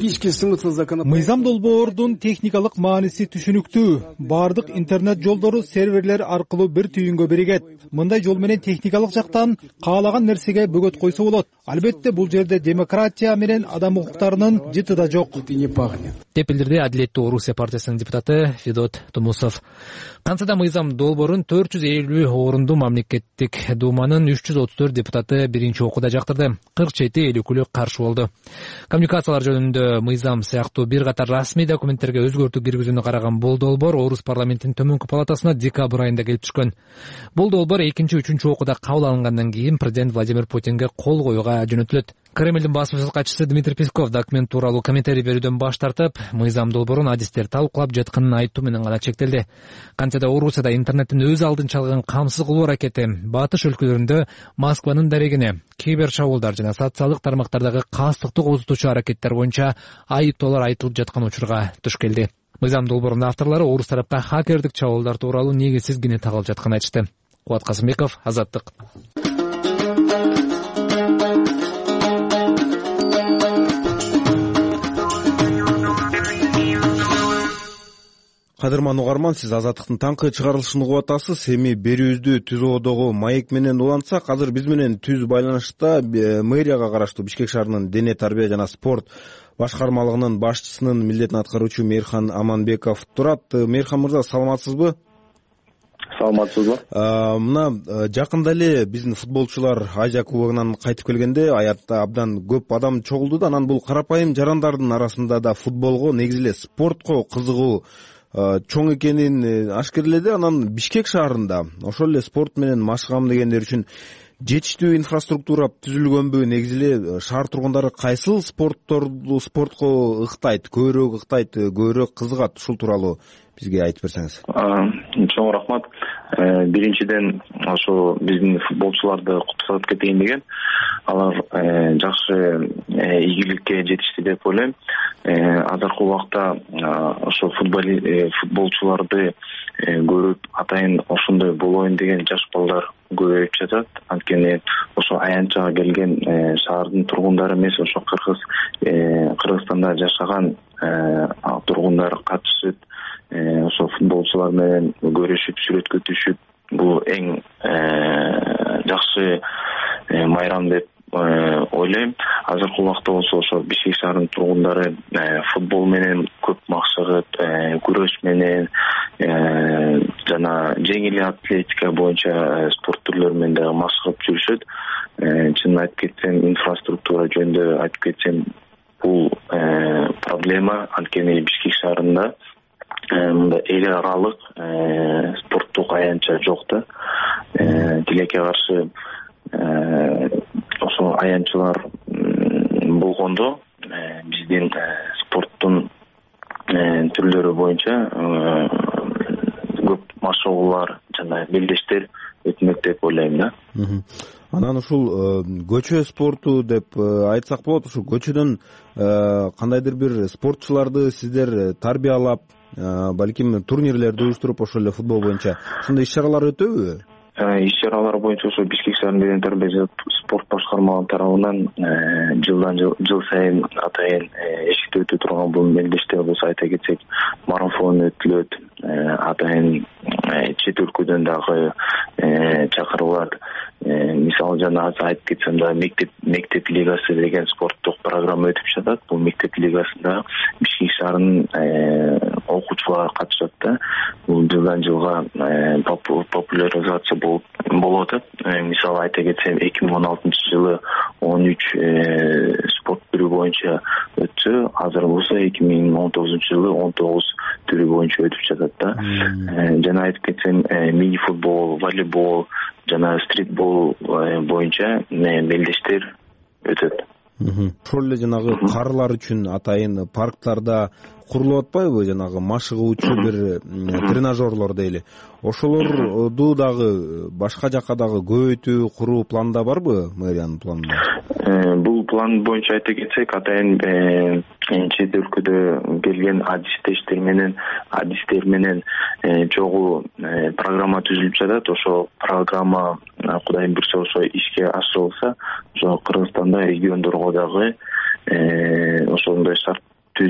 Мыйзам долбоордун техникалык мааниси түшүнүктүү. Бардык интернет жолдору серверлер аркылуу бир түйүнгө биригет. Мындай жол менен техникалык жактан каалаган нерсеге бөгөт койсо болот. Албетте бул жерде демократия менен адам укуктарынын жыты да жок. Деп билдирди Адилеттүү Орусия партиясынын депутаты Федот Тумусов. Кантса мыйзам долбоорун төрт жүз элүү орунду мамлекеттик Думанын үч жүз отуз төрт депутаты биринчи окууда жактырды. кырк жети эл өкүлү каршы болду. Коммуникациялар жөнүндө мыйзам сыяктуу бир катар расмий документтерге өзгөртүү киргизүүнү караган бул долбоор Орус парламентинин төмөнкү палатасына декабрь айында келип түшкөн. Бул долбоор экинчи, үчүнчү окууда кабыл алынгандан кийин президент Владимир Путинге кол коюуга жөнөтүлөт. Кремлдин басма катчысы Дмитрий Песков документ тууралуу комментарий берүүдөн баш тартып, мыйзам долбоорун адистер талкуулап жатканын айттуу менен гана чектелди. Кантсе да Орусияда интернеттин өз алдын чалган камсыз кылуу аракети батыш өлкөлөрүндө Москванын дарегине, кибер чабуулдар жана социалдык тармактардагы кастыктык козутуучу аракеттер боюнча айыптоолор айтылып жаткан учурга туш келди. Мыйзам долбоорунун авторлору орус тарапка хакердик чабуулдар тууралуу негизсиз кине тагылып жатканын айтышты. Кубат Касымбеков, Азаттык. Кадырман угарман, сиз Азаттыктын таңкы чыгарылышын угуп атасыз. Эми берүүбүздү түз одогу маек менен улантсак, азыр биз менен түз байланышта мэрияга караштуу Бишкек шаарынын дене тарбия жана спорт башкармалыгынын башчысынын милдетин аткаруучу Мейирхан Аманбеков турат. Мейирхан мырза, саламатсызбы? Саламатсызбы? Мына жакында эле биздин футболчулар Азия кубогунан кайтып келгенде аятта абдан көп адам чогулду да, анан бул карапайым жарандардын арасында да футболго, негизи эле спортко кызыгуу чоң экенин ашкерледи. Анан Бишкек шаарында ошол эле спорт менен машыгам дегендер үчүн жетиштүү инфраструктура түзүлгөнбү? Негизи эле шаар тургундары кайсыл спортторду спортко ыктайт, көбүрөөк ыктайт, көбүрөөк кызыгат? Ушул тууралуу бизге айтып берсеңиз. Чоң рахмат. Биринчиден ошо биздин футболчуларды куттуктап кетейин деген. Алар жакшы ийгиликке жетишти деп ойлойм. Азыркы убакта ошо футболчуларды көрүп, атайын ошондой болоюн деген жаш балдар көбөйүп жатат. Анткени ошо аянтчага келген шаардын тургундары эмес, ошо Кыргыз Кыргызстанда жашаган тургундар катышып, ошо футболчулар менен көрүшүп, сүрөткө түшүп, бул эң жакшы майрам деп ойлойм. Азыркы убакта болсо ошо Бишкек шаарынын тургундары футбол менен көп максагып, күрөш менен жана жеңил атлетика боюнча спорт түрлөрү менен дагы машыгып жүрүшөт. Чынын айтып кетсем, инфраструктура жөнүндө айтып кетсем, бул проблема. Анткени Бишкек шаарында мында эл аралык спорттук аянтча жок да. Тилекке каршы ошо аянтчылар болгондо биздин спорттун түрлөрү боюнча көп машыгуулар жана белдештер өтмөк деп ойлойм да. Анан ушул көчө спорту деп айтсак болот. Ушул көчөдөн кандайдыр бир спортчуларды сиздер тарбиялап, балким турнирлерди уюштуруп, ошол эле футбол боюнча ушундай иш-чаралар өтөбү? Иш-чаралар боюнча ошо Бишкек шаарынын дене тарбия спорт башкармалыгы тарабынан жылдан жыл сайын атайын эшикте өтө турган бул мелдештер болсо, айта кетсек, марафон өтүлөт. Атайын чет өлкөдөн дагы чакырылат. Мисалы жана айтып кетсем да, мектеп мектеп лигасы деген спорттук программа өтүп жатат. Бул мектеп лигасында Бишкек шаарынын окуучулары катышат да. Бул жылдан жылга популяризация болуп атат. Мисалы айта кетсем, эки миң он алтынчы жылы он үч спорт түрү боюнча өтсө, азыр болсо эки миң он тогузунчу жылы он тогуз түрү боюнча өтүп жатат да. Жана айтып кетсем, мини футбол, волейбол жана стритбол боюнча мелдештер өтөт. Ошол эле жанагы карылар үчүн атайын парктарда курулуп атпайбы, жанагы машыгуучу бир тренажерлор дейли. Ошолорду дагы башка жакка дагы көбөйтүү куруу планда барбы, мэриянын планында? Бул план боюнча айта кетсек, атайын чет өлкөдө келген адистештер менен адистер менен чогуу программа түзүлүп жатат. Ошо программа Кудайым буйрса ошо ишке ашырылса, ошо Кыргызстанда региондорго дагы ошондой шарт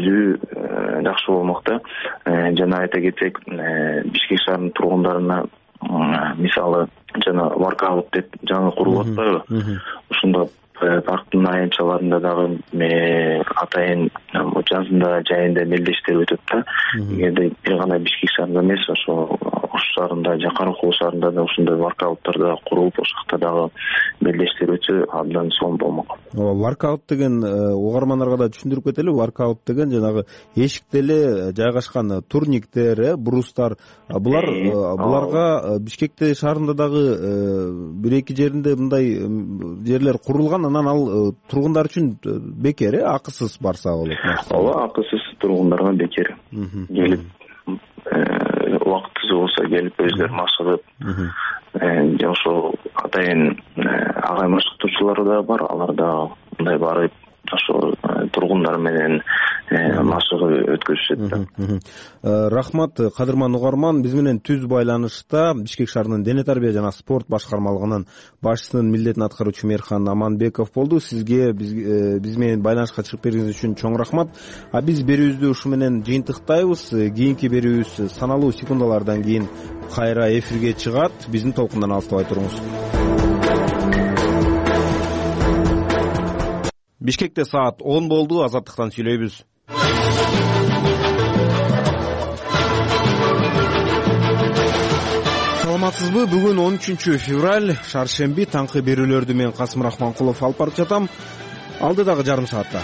түзүү жакшы болмок да. Жана айта кетсек, Бишкек шаарынын тургундарына мисалы жана воркаут деп жаңы курулуп атпайбы? Ошондо парктын аянтчаларында дагы атайын жазында жайында мелдештер өтөт да. Эгерде бир гана Бишкек шаарында эмес, ошо Ош шаарында, Жакаркөл шаарында да ушундай воркауттар да курулуп, ошол жакта дагы белдештер өтсө абдан сонун болмок. Ооба, воркаут деген угармандарга да түшүндүрүп кетели. Воркаут деген жанагы эшикте эле жайгашкан турниктер, э, брустар. Булар буларга Бишкекте шаарында дагы бир эки жеринде мындай жерлер курулган, анан ал тургундар үчүн бекер, э, акысыз барса болот. Ооба, акысыз тургундарга бекер. Келип убактысы болсо келип өздөрү машыгып, же ошол атайын агай машыктоочулары да бар, алар да мындай барып ошо тургундар менен машыгып өткөзүшөт да. Рахмат, кадырман угарман. Биз менен түз байланышта Бишкек шаарынын дене тарбия жана спорт башкармалыгынын башчысынын милдетин аткаруучу Мээрхан Аманбеков болду. Сизге биз менен байланышка чыгып бергениңиз үчүн чоң рахмат. А биз берүүбүздү ушу менен жыйынтыктайбыз. Кийинки берүүбүз саналуу секундалардан кийин кайра эфирге чыгат. Биздин толкундан алыстабай туруңуз. Бишкекте саат он болду. Азаттыктан сүйлөйбүз. Саламатсызбы? Бүгүн он үчүнчү февраль, шаршемби. Таңкы берүүлөрдү мен Касым Рахманкулов алып барып жатам. Алдыдагы жарым саатта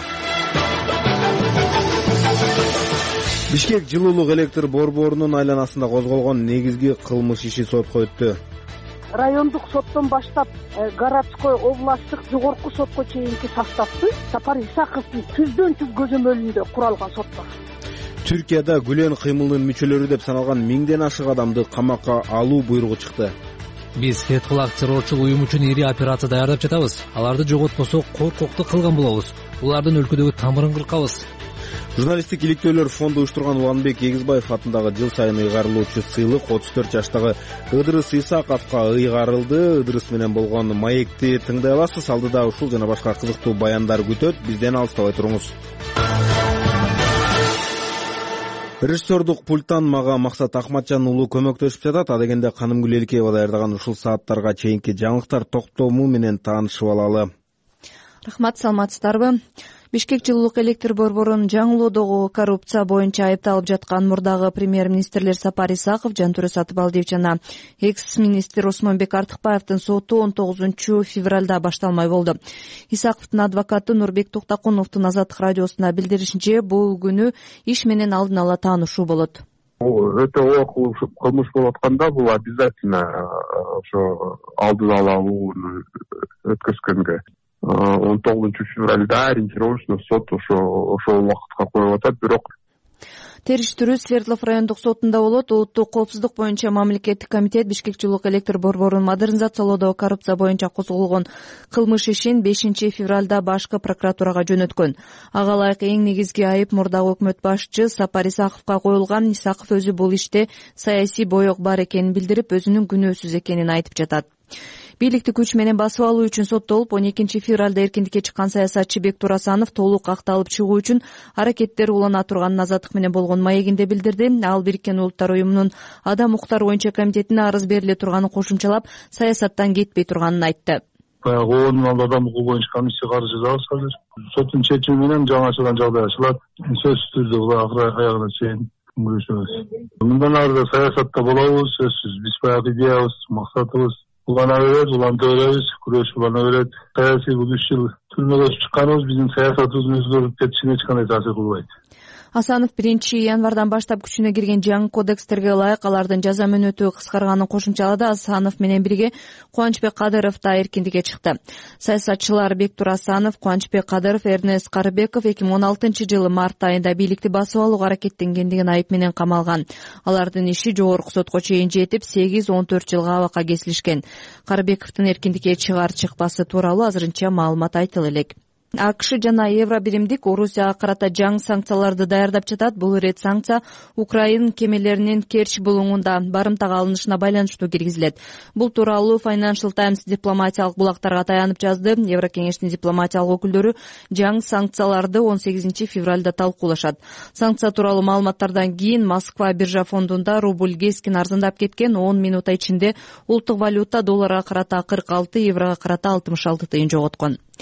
Бишкек жылуулук электр борборунун айланасында козголгон негизги кылмыш иши сотко өттү. Райондук соттон баштап городской, областтык, жогорку сотко чейинки составды Сапар Исаковдун түздөн түз көзөмөлүндө куралган соттор. Түркияда Гүлен кыймылынын мүчөлөрү деп саналган миңден ашык адамды камакка алуу буйругу чыкты. Биз Фетхуллах террорчу уюм үчүн ири операция даярдап жатабыз. Аларды жоготпосок коркокту кылган болобуз. Улардын өлкөдөгү тамырын кыркабыз. Журналисттик иликтөөлөр фонду уюштурган Уланбек Эгизбаев атындагы жыл сайын ыйгарылуучу сыйлык отуз төрт жаштагы Ыдырыс Исаковго ыйгарылды. Ыдырыс менен болгон маекти тыңдай аласыз. Алдыда ушул жана башка кызыктуу баяндар күтөт. Бизден алыстабай туруңуз. Режиссердук пульттан мага Максат Ахматжан уулу көмөктөшүп жатат. Адегенде Канымгүл Элкеева даярдаган ушул сааттарга чейинки жаңылыктар токтому менен таанышып алалы. Рахмат, саламатсыздарбы? Бишкек жылуулук электр борборунун жаңылоодогу коррупция боюнча айыпталып жаткан мурдагы премьер-министрлер Сапар Исаков, Жантөрө Сатыбалдиев жана экс-министр Осмонбек Артыкбаевдин соту он тогузунчу февралда башталмай болду. Исаковдун адвокаты Нурбек Токтакуновдун Азаттык радиосуна билдиришинче, бул күнү иш менен алдын ала таанышуу болот. Өтө оор кылмыш болуп атканда бул обязательно ошо алдын ала өткөзгөнгө он тогузунчу февралда ориентировочно сот ошо ошол убакытка коюп атат. Бирок териштирүү Свердлов райондук сотунда болот. Улуттук коопсуздук боюнча мамлекеттик комитет Бишкек жылуулук электр борборун модернизациялоодо коррупция боюнча козголгон кылмыш ишин бешинчи февралда башкы прокуратурага жөнөткөн. Ага ылайык эң негизги айып мурдагы өкмөт башчы Сапар Исаковго коюлган. Исаков өзү бул иште саясий боек бар экенин билдирип, өзүнүн күнөөсүз экенин айтып жатат. Бийликти күч менен басып алуу үчүн соттолуп, он экинчи февралда эркиндикке чыккан саясатчы Бек Турасанов толук акталып чыгуу үчүн аракеттер улана турганын Азаттык менен болгон маегинде билдирди. Ал Бириккен Улуттар уюмунун адам укуктары боюнча комитетине арыз бериле турганын кошумчалап, саясаттан кетпей турганын айтты. Баягы он адам укугу боюнча комиссия каржыдабыз азыр. Соттун чечими менен жаңачылган жагдай ачылат. Сөзсүз түрдө була аягына чейин күрөшөбүз. Мындан ары да саясатта болобуз, сөзсүз. Биз баягы идеябыз, максатыбыз улана берет, уланта беребиз, күрөш улана берет. Саясий бул үч жыл түрмөгө чыкканыбыз биздин саясатыбыздын өзгөрүп кетишине эч кандай таасир кылбайт. Асанов биринчи январдан баштап күчүнө кирген жаңы кодекстерге ылайык алардын жаза мөөнөтү кыскарганын кошумчалады. Асанов менен бирге Кубанычбек Кадыров да эркиндикке чыкты. Саясатчылар Бек Турасанов, Кубанычбек Кадыров, Эрнест Карыбеков эки миң он алтынчы жылы март айында бийликти басып алууга аракеттенгендигин айып менен камалган. Алардын иши жогорку сотко чейин жетип, сегиз он төрт жылга абакка кесилишкен. Карыбековдун эркиндикке чыгар чыкпасы тууралуу азырынча маалымат айтыла элек. АКШ жана Евро биримдик Орусияга карата жаңы санкцияларды даярдап жатат. Бул ирет санкция Украин кемелеринин Керчь булуңунда барымтага алынышына байланыштуу киргизилет. Бул тууралуу Financial Times дипломатиялык булактарга таянып жазды. Евро кеңештин дипломатиялык өкүлдөрү жаңы санкцияларды он сегизинчи февралда талкуулашат. Санкция тууралуу маалыматтардан кийин Москва биржа фондунда рубль кескин арзандап кеткен. он минут ичинде улуттук валюта долларга карата кырк алты, еврого карата алтымыш алты тыйын жоготкон.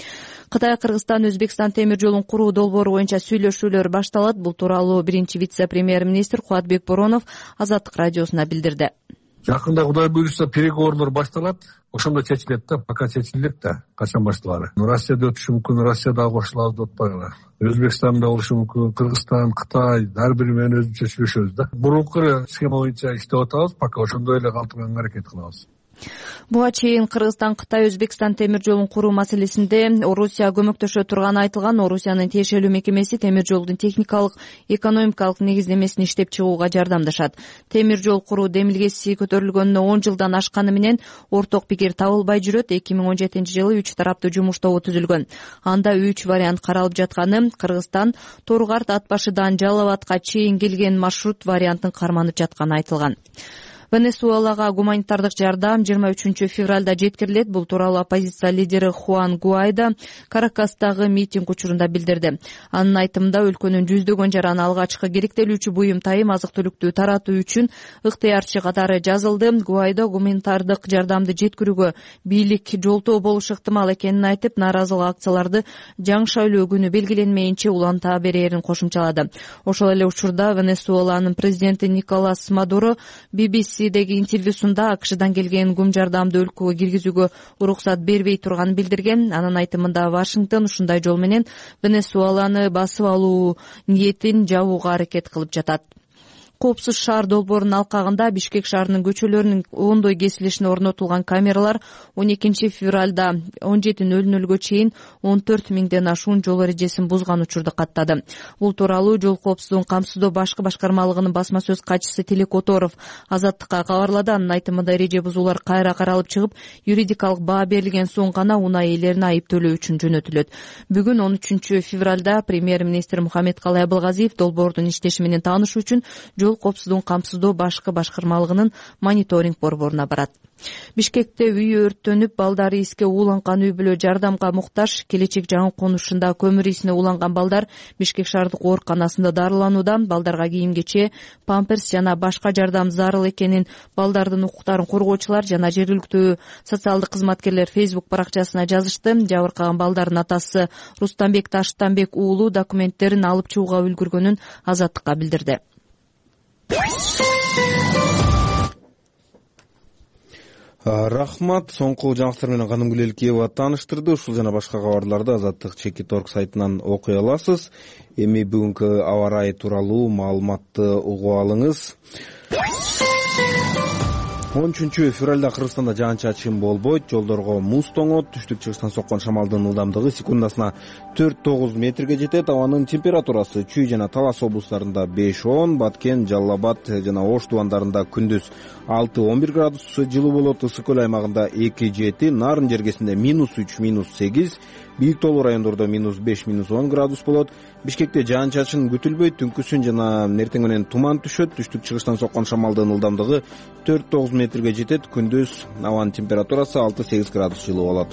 Кытай, Кыргызстан, Өзбекстан темир жолун куруу долбоору боюнча сүйлөшүүлөр башталат. Бул тууралуу биринчи вице-премьер-министр Кубатбек Боронов Азаттык радиосуна билдирди. Жакында Кудай буйрса переговорлор башталат. Ошондо чечилет да, пока чечилет да, качан башталары. Россияда өтүшү мүмкүн, Россияда коштулабыз деп атпайлы. Өзбекстанда болушу мүмкүн, Кыргызстан, Кытай, ар бири менен өзүнчө сүйлөшөбүз да. Мурунку схема боюнча иштеп атабыз, пока ошондой эле калтырганга аракет кылабыз. Буга чейин Кыргызстан, Кытай, Өзбекстан темир жолун куруу маселесинде Орусия көмөктөшө турганы айтылган. Орусиянын тиешелүү мекемеси темир жолдун техникалык, экономикалык негиздемесин иштеп чыгууга жардамдашат. Темир жол куруу демилгеси көтөрүлгөнүнө он жылдан ашканы менен орток пикир табылбай жүрөт. эки миң он жетинчи жылы үч тараптуу жумуш тобу түзүлгөн. Анда үч вариант каралып жатканы Кыргызстан Торгарт ат башыдан Жалал абадка чейин келген маршрут вариантын карманып жатканы айтылган. Венесуэлага гуманитардык жардам жыйырма үчүнчү февралда жеткирилет. Бул тууралуу оппозиция лидери Хуан Гуайдо Каракастагы митинг учурунда билдирди. Анын айтымында өлкөнүн жүздөгөн жараны алгачкы керектелүүчү буюм тайым азык-түлүктү таратуу үчүн ыктыярчы катары жазылды. Гуайдо гуманитардык жардамды жеткирүүгө бийлик жолтоо болушу ыктымал экенин айтып, нааразылык акцияларды жаңы шайлоо күнү белгиленмейинче уланта берерин кошумчалады. Ошол эле учурда Венесуэланын президенти Николас Мадуро би би си деги интервьюсунда АКШдан келген гум жардамды өлкөгө киргизүүгө уруксат бербей турганын билдирген. Анын айтымында Вашингтон ушундай жол менен Венесуэланы басып алуу ниетин жабууга аракет кылып жатат. Коопсуз шаар долбоорунун алкагында Бишкек шаарынын көчөлөрүнүн оңдой кесилишине орнотулган камералар он экинчи февралда он жети ноль нольго чейин он төрт миңден ашуун жол эрежесин бузган учурду каттады. Бул тууралуу жол коопсуздугун камсыздоо башкы башкармалыгынын басма сөз катчысы Тилек Которов Азаттыкка кабарлады. Анын айтымында эреже бузуулар кайра каралып чыгып, юридикалык баа берилген соң гана унаа ээлерине айып төлөө үчүн жөнөтүлөт. Бүгүн он үчүнчү февралда премьер-министр Мухаммедкалый Абылгазиев долбоордун иштеши менен таанышуу үчүн жол коопсуздугун камсыздоо башкы башкармалыгынын мониторинг борборуна барат. Бишкекте үй өрттөнүп, балдары иске ууланган үй бүлө жардамга муктаж. Келечек жаңы конушунда көмүр исине ууланган балдар Бишкек шаардык ооруканасында дарыланууда. Балдарга кийим-кече, памперс жана башка жардам зарыл экенин балдардын укуктарын коргоочулар жана жергиликтүү социалдык кызматкерлер Facebook баракчасына жазышты. Жабыркаган балдардын атасы Рустамбек Таштанбек уулу документтерин алып чыгууга үлгүргөнүн Азаттыкка билдирди. Рахмат. Соңку жаңылыктар менен Канымгүл Элкеева тааныштырды. Ушул жана башка кабарларды Азаттык чекит точка орг сайтынан окуй аласыз. Эми бүгүнкү аба ырайы тууралуу маалыматты угуп алыңыз. он үчүнчү февралда Кыргызстанда жаан-чачын болбойт, жолдорго муз тоңот, түштүк-чыгыштан соккон шамалдын ылдамдыгы секундасына төрт тогуз метрге жетет. Абанын температурасы Чүй жана Талас облустарында беш он, Баткен, Жалал абад жана Ош тубандарында күндүз алты он бир градус жылуу болот. Ысык көл аймагында эки жети, Нарын жергесинде минус үч, минус сегиз, Бийик тоолуу райондордо минус беш, минус он градус болот. Бишкекте жаан-чачын күтүлбөйт, түнкүсүн жана эртең менен туман түшөт. Түштүк-чыгыштан соккон шамалдын ылдамдыгы төрт тогуз метрге жетет. Күндүз абанын температурасы алты сегиз градус жылуу болот.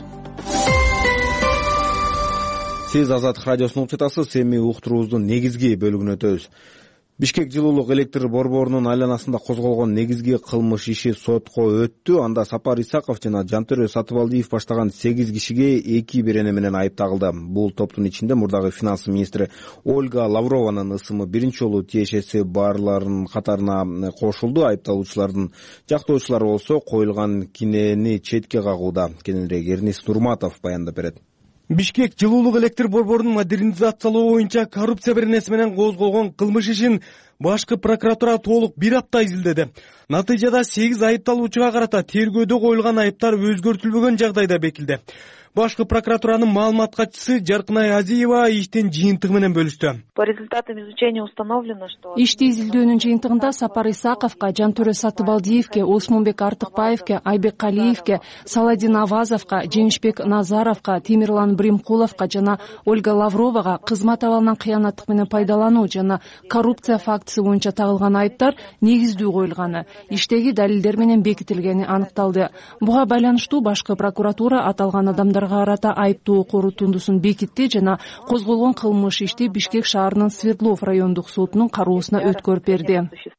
Сиз Азаттык радиосун угуп жатасыз. Эми уктуруубуздун негизги бөлүгүнө өтөбүз. Бишкек жылуулук электр борборунун айланасында козголгон негизги кылмыш иши сотко өттү. Анда Сапар Исаков жана Жантөрө Сатыбалдиев баштаган сегиз кишиге эки берене менен айып тагылды. Бул топтун ичинде мурдагы финанс министри Ольга Лаврованын ысымы биринчи жолу тиешеси барларынын катарына кошулду. Айыпталуучулардын жактоочулары болсо коюлган кинени четке кагууда. Кененирээк Эрнис Нурматов баяндап берет. Бишкек жылуулук электр борборунун модернизациялоо боюнча коррупция беренеси менен козголгон кылмыш ишин башкы прокуратура толук бир апта изилдеди. Натыйжада сегиз айыпталуучуга карата тергөөдө коюлган айыптар өзгөртүлбөгөн жагдайда бекилди. Башкы прокуратуранын маалымат катчысы Жаркынай Азиева иштин жыйынтыгы менен бөлүштү. По результатам изучения установлено, что ишти изилдөөнүн жыйынтыгында Сапар Исаковко, Жантөрө Сатыбалдиевке, Осмонбек Артыкбаевке, Айбек Калиевке, Саладин Авазовко, Жеңишбек Назаровко, Темирлан Бримкуловко жана Ольга Лавровага кызмат абалынан кыянаттык менен пайдалануу жана коррупция фактысы боюнча тагылган айыптар негиздүү коюлганы, иштеги далилдер менен бекитилгени аныкталды. Буга байланыштуу башкы прокуратура аталган адамдар карата айыптоо корутундусун бекитти жана козголгон кылмыш ишти Бишкек шаарынын Свердлов райондук сотунун кароосуна өткөрүп берди.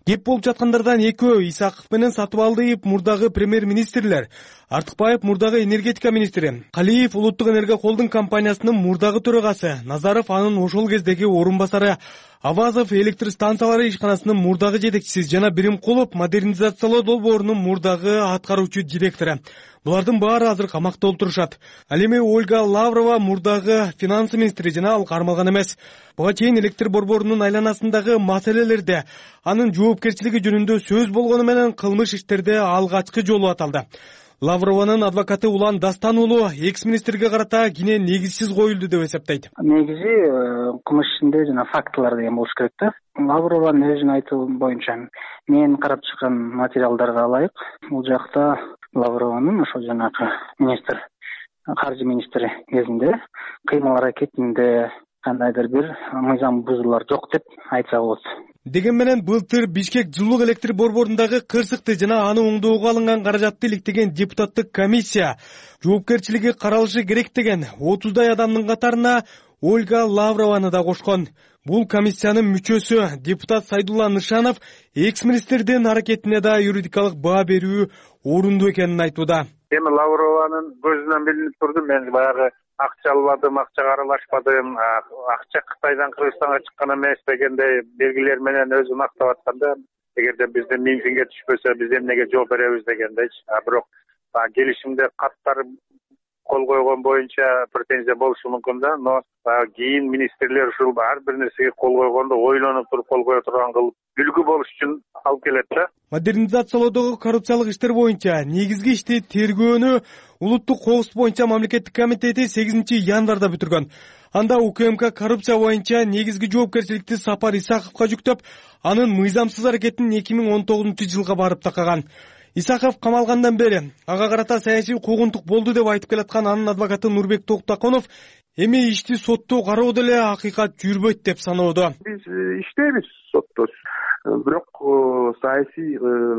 Кеп болуп жаткандардан экөө Исаков менен Сатыбалдиев мурдагы премьер-министрлер, Артыкбаев мурдагы энергетика министри, Калиев улуттук энергия холдинг компаниясынын мурдагы төрагасы, Назаров анын ошол кездеги орун басары, Авазов электр станциялары ишканасынын мурдагы жетекчиси жана Биримкулов модернизациялоо долбоорунун мурдагы аткаруучу директору. Булардын баары азыр камакта отурушат. Ал эми Ольга Лаврова мурдагы финансы министри жана ал кармалган эмес. Буга чейин электр борборунун айланасындагы маселелерде анын жоопкерчилиги жөнүндө сөз болгону менен кылмыш иштерде алгачкы жолу аталды. Лаврованын адвокаты Улан Дастан уулу экс-министрге карата кине негизсиз коюлду деп эсептейт. Негизи кылмыш ишинде жана фактылар деген болуш керек да. Лаврованын өзүнүн айтуу боюнча мен карап чыккан материалдарга ылайык бул жакта Лаврованын ошол жанагы министр, каржы министри кезинде кыймыл аракетинде кандайдыр бир мыйзам бузуулар жок деп айтса болот. Деген менен былтыр Бишкек жылуулук электр борборундагы кырсыкты жана аны оңдоого алынган каражатты иликтеген депутаттык комиссия жоопкерчилиги каралышы керек деген отуздай адамдын катарына Ольга Лаврованы да кошкон. Бул комиссиянын мүчөсү депутат Сайдулла Нышанов экс-министрдин аракетине да юридикалык баа берүү орунду экенин айтууда. Эми Лаврованын көзүнөн билинип турду, мен баягы акча албадым, акчага аралашпадым, акча Кытайдан Кыргызстанга чыккан эмес дегендей белгилер менен өзү мактап атканда, эгерде биздин Минфинге түшпөсө биз эмнеге жооп беребиз дегендейчи. Бирок келишимде каттар кол койгон боюнча претензия болушу мүмкүн да, но кийин министрлер ушул ар бир нерсеге кол койгондо ойлонуп туруп кол кое турган кылып үлгү болуш үчүн алып келет да. Модернизациялоодогу коррупциялык иштер боюнча негизги ишти тергөөнү Улуттук коопсуздук боюнча мамлекеттик комитети сегизинчи январда бүтүргөн. Анда УКМК коррупция боюнча негизги жоопкерчиликти Сапар Исаковго жүктөп, анын мыйзамсыз аракетин эки миң он тогузунчу жылга барып такаган. Исаков камалгандан бери ага карата саясий куугунтук болду деп айтып келаткан анын адвокаты Нурбек Токтаконов эми ишти соттоо кароо деле акыйкат жүрбөйт деп саноодо. Биз иштейбиз сотто, бирок саясий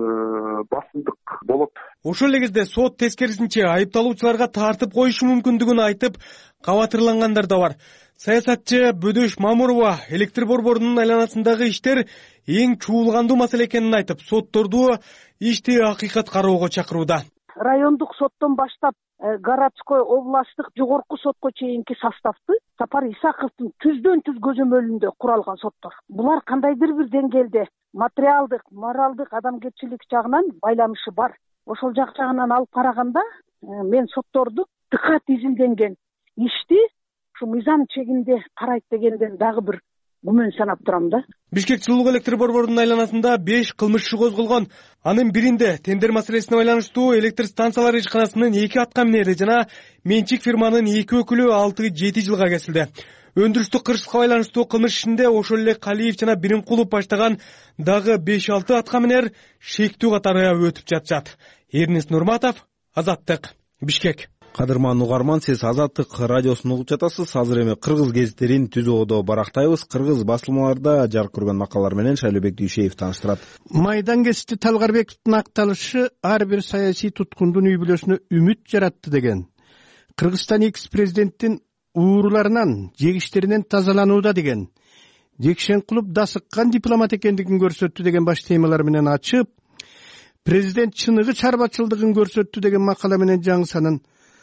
басымдык болот. Ошол эле кезде сот тескерисинче айыпталуучуларга тартып коюшу мүмкүндүгүн айтып кабатырлангандар да бар. Саясатчы Бөдөш Мамурова электр борборунун айланасындагы иштер эң чуулгандуу маселе экенин айтып, сотторду ишти акыйкат кароого чакырууда. Райондук соттон баштап городской областтык жогорку сотко чейинки составды Сапар Исаковдун түздөн түз көзөмөлүндө куралган соттор. Булар кандайдыр бир деңгээлде материалдык, моралдык, адамгерчилик жагынан байланышы бар. Ошол жак жагынан алып караганда мен сотторду дыкат изилденген ишти ушу мыйзам чегинде карайт дегенден дагы бир гүмөн санап турам да. Бишкек жылуулук электр борборунун айланасында беш кылмыш иши козголгон. Анын биринде тендер маселесине байланыштуу электр станциялары ишканасынын эки аткаминери жана менчик фирманын эки өкүлү алты жети жылга кесилди. Өндүрүштүк кырсыкка байланыштуу кылмыш ишинде ошол эле Калиев жана Биримкулов баштаган дагы беш алты аткаминер шектүү катары өтүп жатышат. Эрнис Нурматов, Азаттык, Бишкек. Кадырман угарман, сиз Азаттык радиосун угуп жатасыз. Азыр эми кыргыз гезиттерин түзүүдө барактайбыз. Кыргыз басылмаларда жарык көргөн макалалар менен Шайлообек Дүйшеев тааныштырат. Майдан гезити Талгарбековдун акталышы ар бир саясий туткундун үй бүлөсүнө үмүт жаратты деген. Кыргызстан экс-президенттин ууруларынан, жегиштеринен тазаланууда деген. Жекшенкулов дасыккан дипломат экендигин көрсөттү деген баш темалар менен ачып, президент чыныгы чарбачылдыгын көрсөттү деген макала менен жаңсанын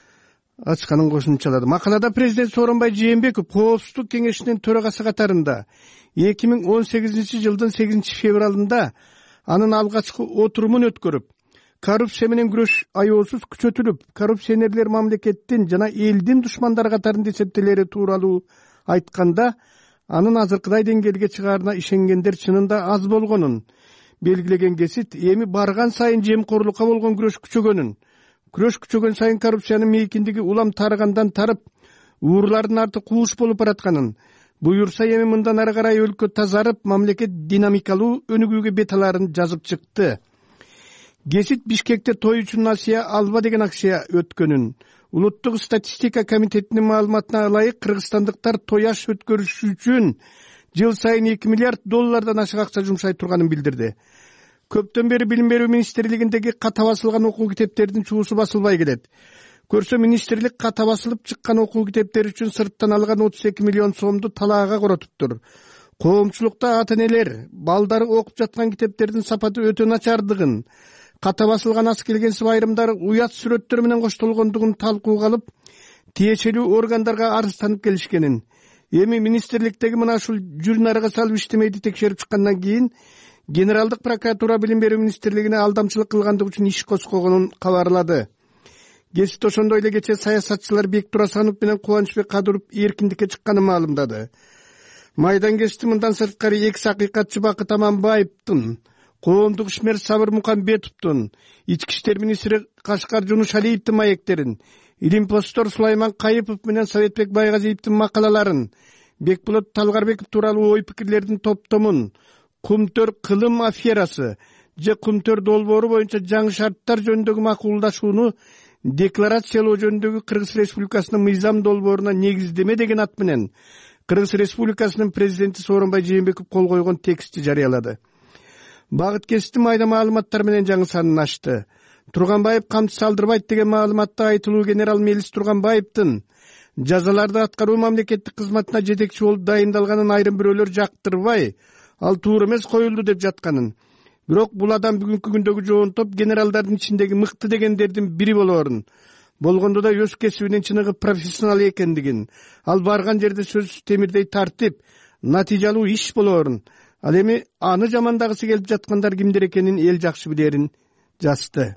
ачканын кошумчалады. Макалада президент Сооронбай Жээнбеков Коопсуздук кеңешинин төрагасы катарында эки миң он сегизинчи жылдын сегизинчи февралында анын алгачкы отурумун өткөрүп, коррупция менен күрөш аеосуз күчөтүлүп, коррупционерлер мамлекеттин жана элдин душмандары катарында эсептелери тууралуу айтканда, анын азыркыдай деңгээлге чыгаарына ишенгендер чынында аз болгонун белгилеген гезит эми барган сайын жемкорлукка болгон күрөш күчөгөнүн, күрөш күчөгөн сайын коррупциянын мейкиндиги улам тарыгандан тарып, уурулардын арты кууш болуп баратканын, буюрса эми мындан ары карай өлкө тазарып, мамлекет динамикалуу өнүгүүгө бет аларын жазып чыкты. Гезит Бишкекте той үчүн акция алба деген акция өткөнүн, Улуттук статистика комитетинин маалыматына ылайык кыргызстандыктар той аш өткөрүш үчүн жыл сайын эки миллиард доллардан ашык акча жумшай турганын билдирди. Көптөн бери билим берүү министрлигиндеги ката басылган окуу китептердин чуусу басылбай келет. Көрсө министрлик ката басылып чыккан окуу китептери үчүн сырттан алган отуз эки миллион сомду талаага коротуптур. коомчулукта ата энелер балдары окуп жаткан китептердин сапаты өтө начардыгын, ката басылган аз келгенсип айрымдары уят сүрөттөр менен коштолгондугун талкууга алып, тиешелүү органдарга арызданып келишкенин, эми министрликтеги мына ушул жүр нарыга салып иштемейди текшерип чыккандан кийин Генералдык прокуратура билим берүү министрлигине алдамчылык кылгандыгы үчүн иш козгогонун кабарлады. Гезит ошондой эле кечээ саясатчылар Бек Турасанов менен Кубанычбек Кадыров эркиндикке чыкканын маалымдады. Майдан кечти мындан сырткары экс акыйкатчы Бакыт Аманбаевдин, коомдук ишмер Сабыр Мукамбетовдун, ички иштер министри Кашкар Жунуш Алиевдин маектерин, Илимпостор Сулайман Кайыпов менен Советбек Байгазиевдин макалаларын, Бекболот Талгарбеков тууралуу ой пикирлердин топтомун, Кумтөр кылым аферасы же Кумтөр долбоору боюнча жаңы шарттар жөнүндөгү макулдашууну декларациялоо жөнүндөгү Кыргыз Республикасынын мыйзам долбооруна негиздеме деген ат менен Кыргыз Республикасынын президенти Сооронбай Жээнбеков кол койгон текстти жарыялады. Багыт кести майда маалыматтар менен жаңы санын ачты. Турганбаев камчы салдырбайт деген маалыматта айтылуу генерал Мелис Турганбаевдин жазаларды аткаруу мамлекеттик кызматына жетекчи болуп дайындалганын айрым бирөөлөр жактырбай, ал туура эмес коюлду деп жатканын. Бирок бул адам бүгүнкү күндөгү жоон топ генералдардын ичиндеги мыкты дегендердин бири болоорун, болгондо да өз кесибинин чыныгы профессионал экендигин, ал барган жерде сөзсүз темирдей тартип, натыйжалуу иш болоорун, ал эми аны жамандагысы келип жаткандар кимдер экенин эл жакшы билерин жазды.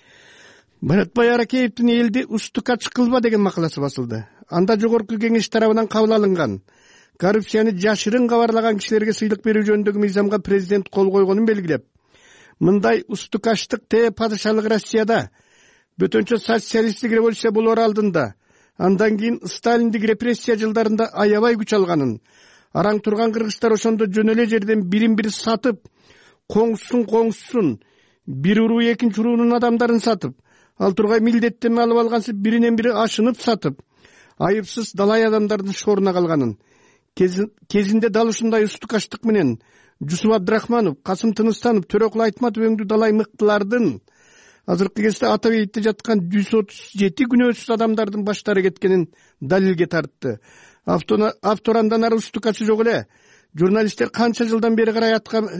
Баратбай Аракеевдин элди устукач кылба деген макаласы басылды. Анда жогорку кеңеш тарабынан кабыл алынган коррупцияны жашырын кабарлаган кишилерге сыйлык берүү жөнүндөгү мыйзамга президент кол койгонун белгилеп, мындай устукаштык те падышалык Россияда бөтөнчө социалисттик революция болоор алдында, андан кийин Сталиндик репрессия жылдарында аябай күч алганын, араң турган кыргыздар ошондо жөн эле жерден бирин бири сатып, коңсусун коңсусун, бир уруу экинчи уруунун адамдарын сатып, ал тургай милдеттенме алып алгансып биринен бири ашынып сатып, айыпсыз далай адамдардын шоруна калганын, кезинде дал ушундай устукаштык менен Жусуп Абдрахманов, Касым Тыныстанов, Төрөкул Айтматов өңдүү далай мыктылардын азыркы кезде ата бейитте жаткан жүз отуз жети күнөөсүз адамдардын баштары кеткенин далилге тартты. Автор андан ары устукачы жок эле. Журналисттер канча жылдан бери карай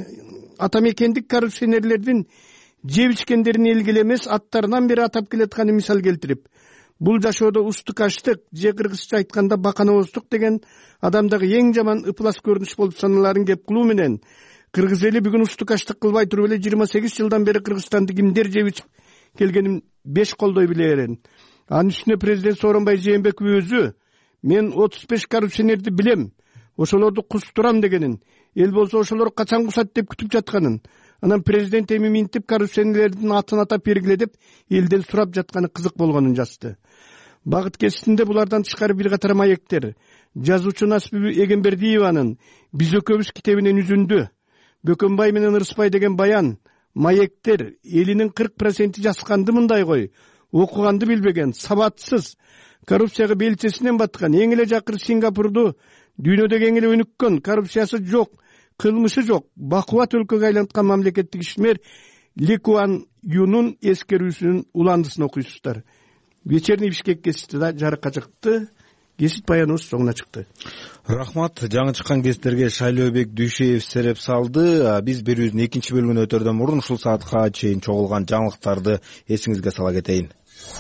ата мекендик коррупционерлердин жеп ичкендерин элгиле эмес, аттарынан бери атап келатканын мисал келтирип, бул жашоодо устукаштык же кыргызча айтканда баканабоздук деген адамдагы эң жаман ыплас көрүнүш болуп саналарын кеп кылуу менен кыргыз эли бүгүн устукаштык кылбай туруп эле жыйырма сегиз жылдан бери Кыргызстанды кимдер жеп ичип келгенин беш колдой билерин. Анын үстүнө президент Сооронбай Жээнбеков өзү мен отуз беш коррупционерди билем, ошолорду кустурам дегенин, эл болсо ошолор качан кусат деп күтүп жатканын, анан президент эми минтип коррупционерлердин атын атап бергиле деп элден сурап жатканы кызык болгонун жазды. Багыт кеситинде булардан тышкары бир катар маектер, жазуучу Насипи Эгембердиеванын «Биз экөөбүз» китебинен үзүндү, Бөкөнбай менен Ырысбай деген баян, маектер элинин кырк проценти жасканды мындай кой, окуганды билбеген, сабатсыз, коррупцияга белчесинен баткан, эң эле жакыр Сингапурду дүйнөдөгү эң эле өнүккөн, коррупциясы жок, кылмышы жок, бакубат өлкөгө айланткан мамлекеттик ишмер Ли Куан Юнун эскерүүсүнүн уландысын окуйсуздар. Вечерний Бишкек кесити да жарыкка чыкты. Кесит баяныбыз соңуна чыкты. Рахмат. Жаңы чыккан кеситтерге Шайлообек Дүйшеев сереп салды. Биз берүүбүздүн экинчи бөлүгүнө өтөрдөн мурун ушул саатка чейин чогулган жаңылыктарды эсиңизге сала кетейин.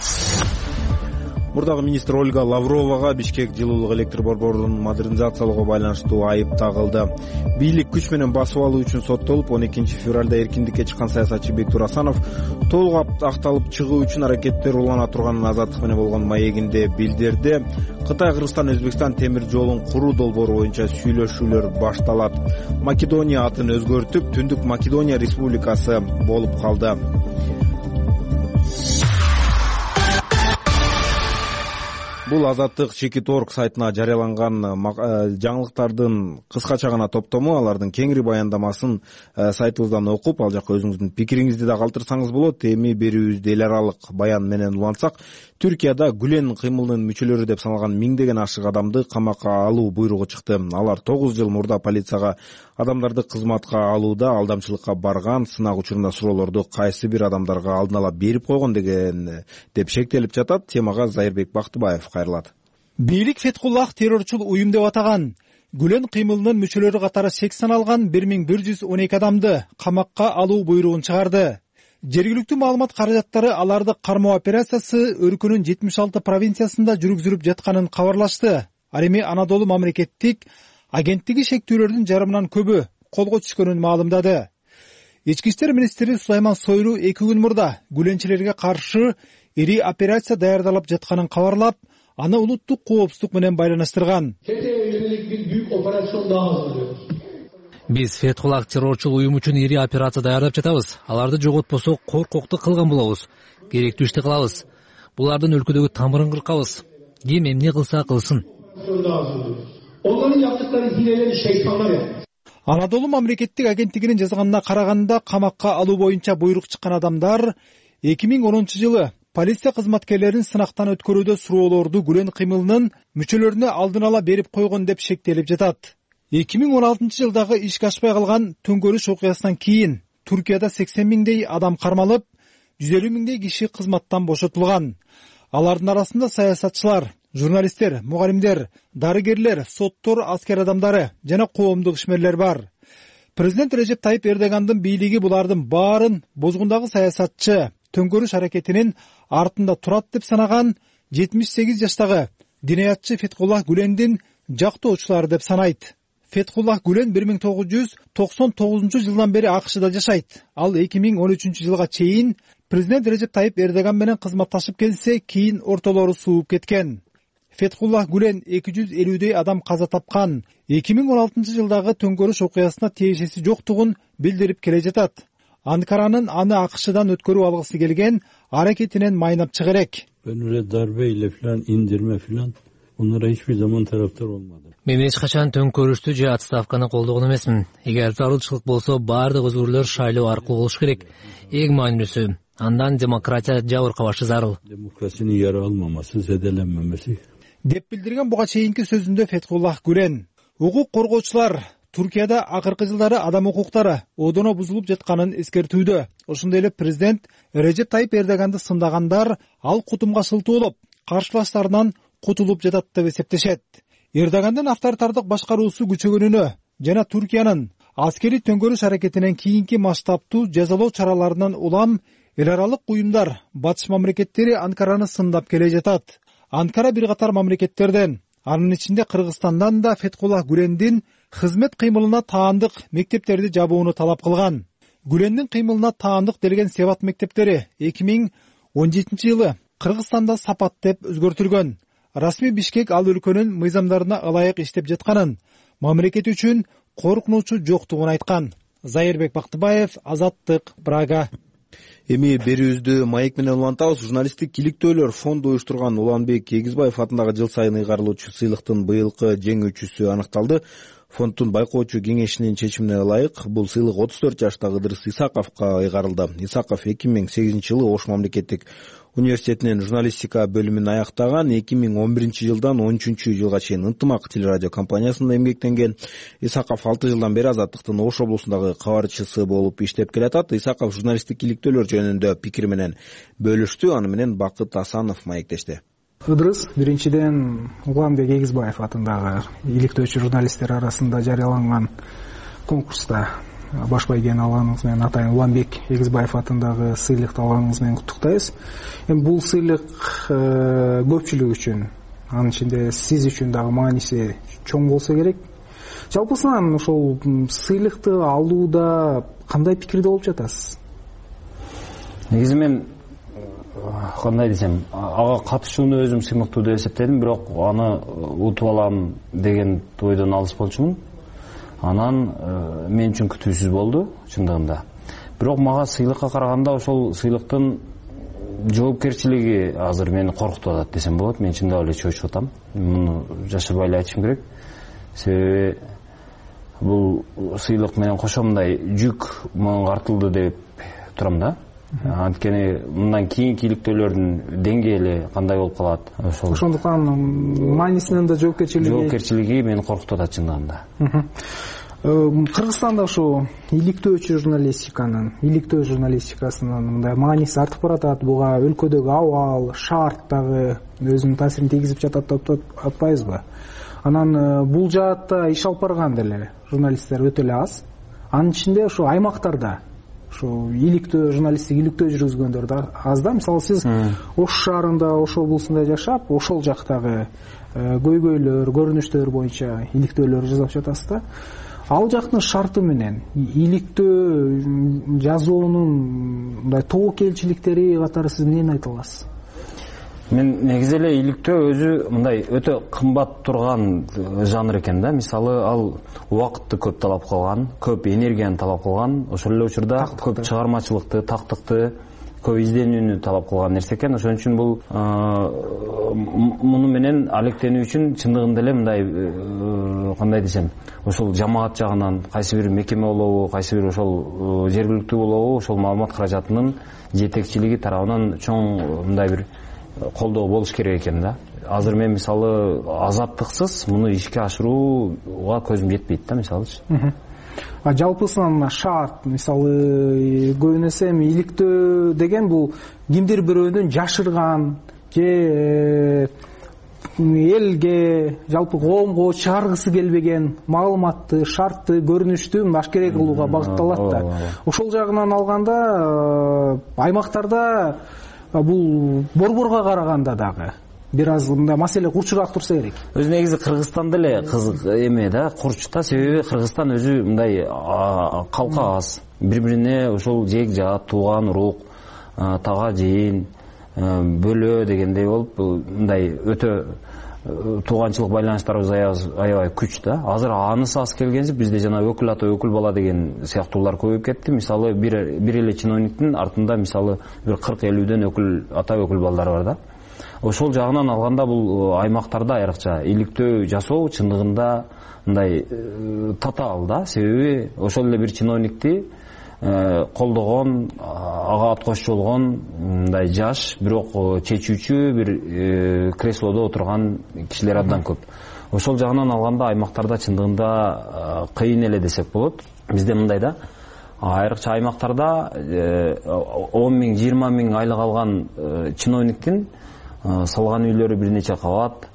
Мурдагы министр Ольга Лавровага Бишкек жылуулук электр борборун модернизациялоого байланыштуу айып тагылды. Бийлик күч менен басып алуу үчүн соттолуп, он экинчи февралда эркиндикке чыккан саясатчы Бек Турасанов толук акталып чыгуу үчүн аракеттер улана турганын азаттык менен болгон маегинде билдирди. Кытай, Кыргызстан, Өзбекстан темир жолун куруу долбоору боюнча сүйлөшүүлөр башталат. Македония атын өзгөртүп, Түндүк Македония Республикасы болуп калды. Бул Азаттык Чекит орг сайтына жарыяланган жаңылыктардын кыскача гана топтому, алардын кеңири баяндамасын сайтыбыздан окуп, ал жакка өзүңүздүн пикириңизди да калтырсаңыз болот. Эми берүүбүздү эл аралык баян менен улантсак, Түркияда Гүлен кыймылынын мүчөлөрү деп саналган миңдеген ашык адамды камакка алуу буйругу чыкты. Алар тогуз жыл мурда полицияга адамдарды кызматка алууда алдамчылыкка барган, сынак учурунда суроолорду кайсы бир адамдарга алдын ала берип койгон деген деп шектелип жатат. Темага Зайырбек Бактыбаев кайрылат. Бийлик Фетхуллах террорчул уюм деп атаган. Гүлен кыймылынын мүчөлөрү катары шек саналган бир миң бир жүз он эки адамды камакка алуу буйругун чыгарды. Жергиликтүү маалымат каражаттары аларды кармоо операциясы өлкөнүн жетимиш алты провинциясында жүргүзүлүп жатканын кабарлашты. Ал эми Анадолу мамлекеттик агенттиги шектүүлөрдүн жарымынан көбү колго түшкөнүн маалымдады. Ички иштер министри Сулайман Сойлу эки күн мурда гүленчилерге каршы ири операция даярдалып жатканын кабарлап, аны улуттук коопсуздук менен байланыштырган. Биз Фетхуллах террорчул уюм үчүн ири операция даярдап жатабыз. Аларды жоготпосок коркокту кылган болобуз. Керектүү ишти кылабыз. Булардын өлкөдөгү тамырын кыркабыз. Ким эмне кылса кылсын. Анадолу мамлекеттик агенттигинин жазганына караганда, камакка алуу боюнча буйрук чыккан адамдар эки миң онунчу жылы полиция кызматкерлерин сынактан өткөрүүдө суроолорду Гүлен кыймылынын мүчөлөрүнө алдын ала берип койгон деп шектелип жатат. эки миң он алтынчы жылдагы ишке ашпай калган төңкөрүш окуясынан кийин Туркияда сексен миңдей адам кармалып, жүз элүү миңдей киши кызматтан бошотулган. Алардын арасында саясатчылар, журналисттер, мугалимдер, дарыгерлер, соттор, аскер адамдары жана коомдук ишмерлер бар. Президент Режеп Тайип Эрдогандын бийлиги булардын баарын бозгундагы саясатчы төңкөрүш аракетинин артында турат деп санаган жетимиш сегиз жаштагы динаятчы Фетхуллах Гүлендин жактоочулары деп санайт. Фетхуллах Гүлен бир миң тогуз жүз токсон тогузунчу жылдан бери АКШда жашайт. Ал эки миң он үчүнчү жылга чейин президент Режеп Тайип Эрдоган менен кызматташып келсе, кийин ортолору сууп кеткен. Фетхуллах Гүлен эки жүз элүүдөй адам каза тапкан. эки миң он алтынчы жылдагы төңкөрүш окуясына тиешеси жоктугун билдирип келе жатат. Анкаранын аны АКШдан өткөрүп алгысы келген аракетинен майнап чыга элек. Onlara hiçbir zaman taraftar olmadım. Мен эч качан төңкөрүштү же отставканы колдогон эмесмин. Эгер зарылчылык болсо, баардык өзгөрүүлөр шайлоо аркылуу болуш керек. Эң маанилүүсү, андан демократия жабыркабашы зарыл. Demokrasinin yara almaması, zedelenmemesi. Деп билдирген буга чейинки сөзүндө Фетхуллах Гүлен. Укук коргоочулар Туркияда акыркы жылдары адам укуктары одоно бузулуп жатканын эскертүүдө. Ошондой эле президент Режеп Тайип Эрдоганды сындагандар ал кутумга шылтоолоп, каршылаштарынан кутулуп жатат деп эсептешет. Эрдогандын авторитардык башкаруусу күчөгөнүнө жана Туркиянын аскери төңкөрүш аракетинен кийинки масштабтуу жазалоо чараларынан улам эл аралык уюмдар, батыш мамлекеттери Анкараны сындап келе жатат. Анкара бир катар мамлекеттерден, анын ичинде Кыргызстандан да Фетхуллах Гүлендин кызмет кыймылына таандык мектептерди жабууну талап кылган. Гүлендин кыймылына таандык делген Себат мектептери эки миң он жетинчи жылы Кыргызстанда Сапат деп өзгөртүлгөн. Расмий Бишкек ал өлкөнүн мыйзамдарына ылайык иштеп жатканын, мамлекет үчүн коркунучу жоктугун айткан. Зайырбек Бактыбаев, Азаттык, Прага. Эми берүүбүздү маек менен улантабыз. Журналисттик киликтөөлөр фонду уюштурган Уланбек Эгизбаев атындагы жыл сайын ыйгарылуучу сыйлыктын быйылкы жеңүүчүсү аныкталды. Фонддун байкоочу кеңешинин чечимине ылайык бул сыйлык отуз төрт жаштагы Ыдырыс Исаковго ыйгарылды. Исаков эки миң сегизинчи жылы Ош мамлекеттик университетинин журналистика бөлүмүн аяктаган. эки миң он биринчи жылдан он үчүнчү жылга чейин Ынтымак телерадио компаниясында эмгектенген. Исаков алты жылдан бери Азаттыктын Ош облусундагы кабарчысы болуп иштеп келатат. Исаков журналисттик иликтөөлөр жөнүндө пикир менен бөлүштү. Аны менен Бакыт Асанов маектешти. Ыдырыс биринчиден Уланбек Эгизбаев атындагы иликтөөчү журналисттер арасында жарыяланган конкурста баш байгени алганыңыз менен атайын Уланбек Эгизбаев атындагы сыйлыкты алганыңыз менен куттуктайбыз. Эми бул сыйлык көпчүлүк үчүн, анын ичинде сиз үчүн дагы мааниси чоң болсо керек. Жалпысынан ошол сыйлыкты алууда кандай пикирде болуп жатасыз? Негизи мен кандай десем, ага катышууну өзүм сыймыктуу деп эсептедим, бирок аны утуп алам деген ойдон алыс болчумун. Анан мен үчүн күтүүсүз болду чындыгында. Бирок мага сыйлыкка караганда ошол сыйлыктын жоопкерчилиги азыр мени коркутуп атат десем болот. Мен чындап эле чочуп атам. Муну жашырбай эле айтышым керек. Себеби бул сыйлык менен кошо мындай жүк мага артылды деп турам да. Анткени мындан кийинки иликтөөлөрдүн деңгээли кандай болуп калат? Ошол. Ошондуктан маанисинен да жоопкерчилиги жоопкерчилиги мени коркутуп атат чындыгында. Кыргызстанда ошо иликтөөчү журналистиканын иликтөө журналистикасынын мындай мааниси артып баратат. Буга өлкөдөгү абал, шарт дагы өзүнүн таасирин тийгизип жатат деп атпайбызбы? Анан бул жаатта иш алып барган деле журналисттер өтө эле аз. Анын ичинде ошо аймактарда ошо иликтөө журналисттик иликтөө жүргүзгөндөр да аз да. Мисалы сиз Ош шаарында, Ош облусунда жашап, ошол жактагы көйгөйлөр, көрүнүштөр боюнча иликтөөлөр жасап жатасыз да. Ал жактын шарты менен иликтөө жазуунун мындай тобокелчиликтери катары сиз эмнени айта аласыз? Мен негизи эле иликтөө өзү мындай өтө кымбат турган жанр экен да. Мисалы ал убакытты көп талап кылган, көп энергияны талап кылган, ошол эле учурда көп чыгармачылыкты, тактыкты, көп изденүүнү талап кылган нерсе экен. Ошон үчүн бул муну менен алектенүү үчүн чындыгында эле мындай кандай десем, ошол жамаат жагынан кайсы бир мекеме болобу, кайсы бир ошол жергиликтүү болобу, ошол маалымат каражатынын жетекчилиги тарабынан чоң мындай бир колдоо болуш керек экен да. Азыр мен мисалы азаттыксыз муну ишке ашырууга көзүм жетпейт да, мисалычы. А жалпысынан шарт, мисалы көбүн эсе иликтөө деген бул кимдир бирөөнүн жашырган же элге, жалпы коомго чыгаргысы келбеген маалыматты, шартты, көрүнүштү ашкере кылууга багытталат да. Ошол жагынан алганда аймактарда бул борборго караганда дагы бир аз мындай маселе курчураак турса керек. Өзү негизи Кыргызстанда эле кызык эме да, курч да. Себеби Кыргызстан өзү мындай калка аз. Бири-бирине ошол жек жаат, тууган урук, тага жыйын, бөлө дегендей болуп мындай өтө тууганчылык байланыштарыбыз аябай күч да. Азыр анысы аз келгенсип бизде жана өкүл ата өкүл бала деген сыяктуулар көбөйүп кетти. Мисалы бир бир эле чиновниктин артында мисалы бир кырк элүүдөн өкүл ата өкүл балдар бар да. Ошол жагынан алганда бул аймактарда айрыкча иликтөө жасоо чындыгында мындай татаал да. Себеби ошол эле бир чиновникти колдогон, ага ат кошчу болгон мындай жаш, бирок чечүүчү бир креслодо отурган кишилер абдан көп. Ошол жагынан алганда аймактарда чындыгында кыйын эле десек болот. Бизде мындай да, айрыкча аймактарда он миң, жыйырма миң айлык алган чиновниктин салган үйлөрү бир нече кабат,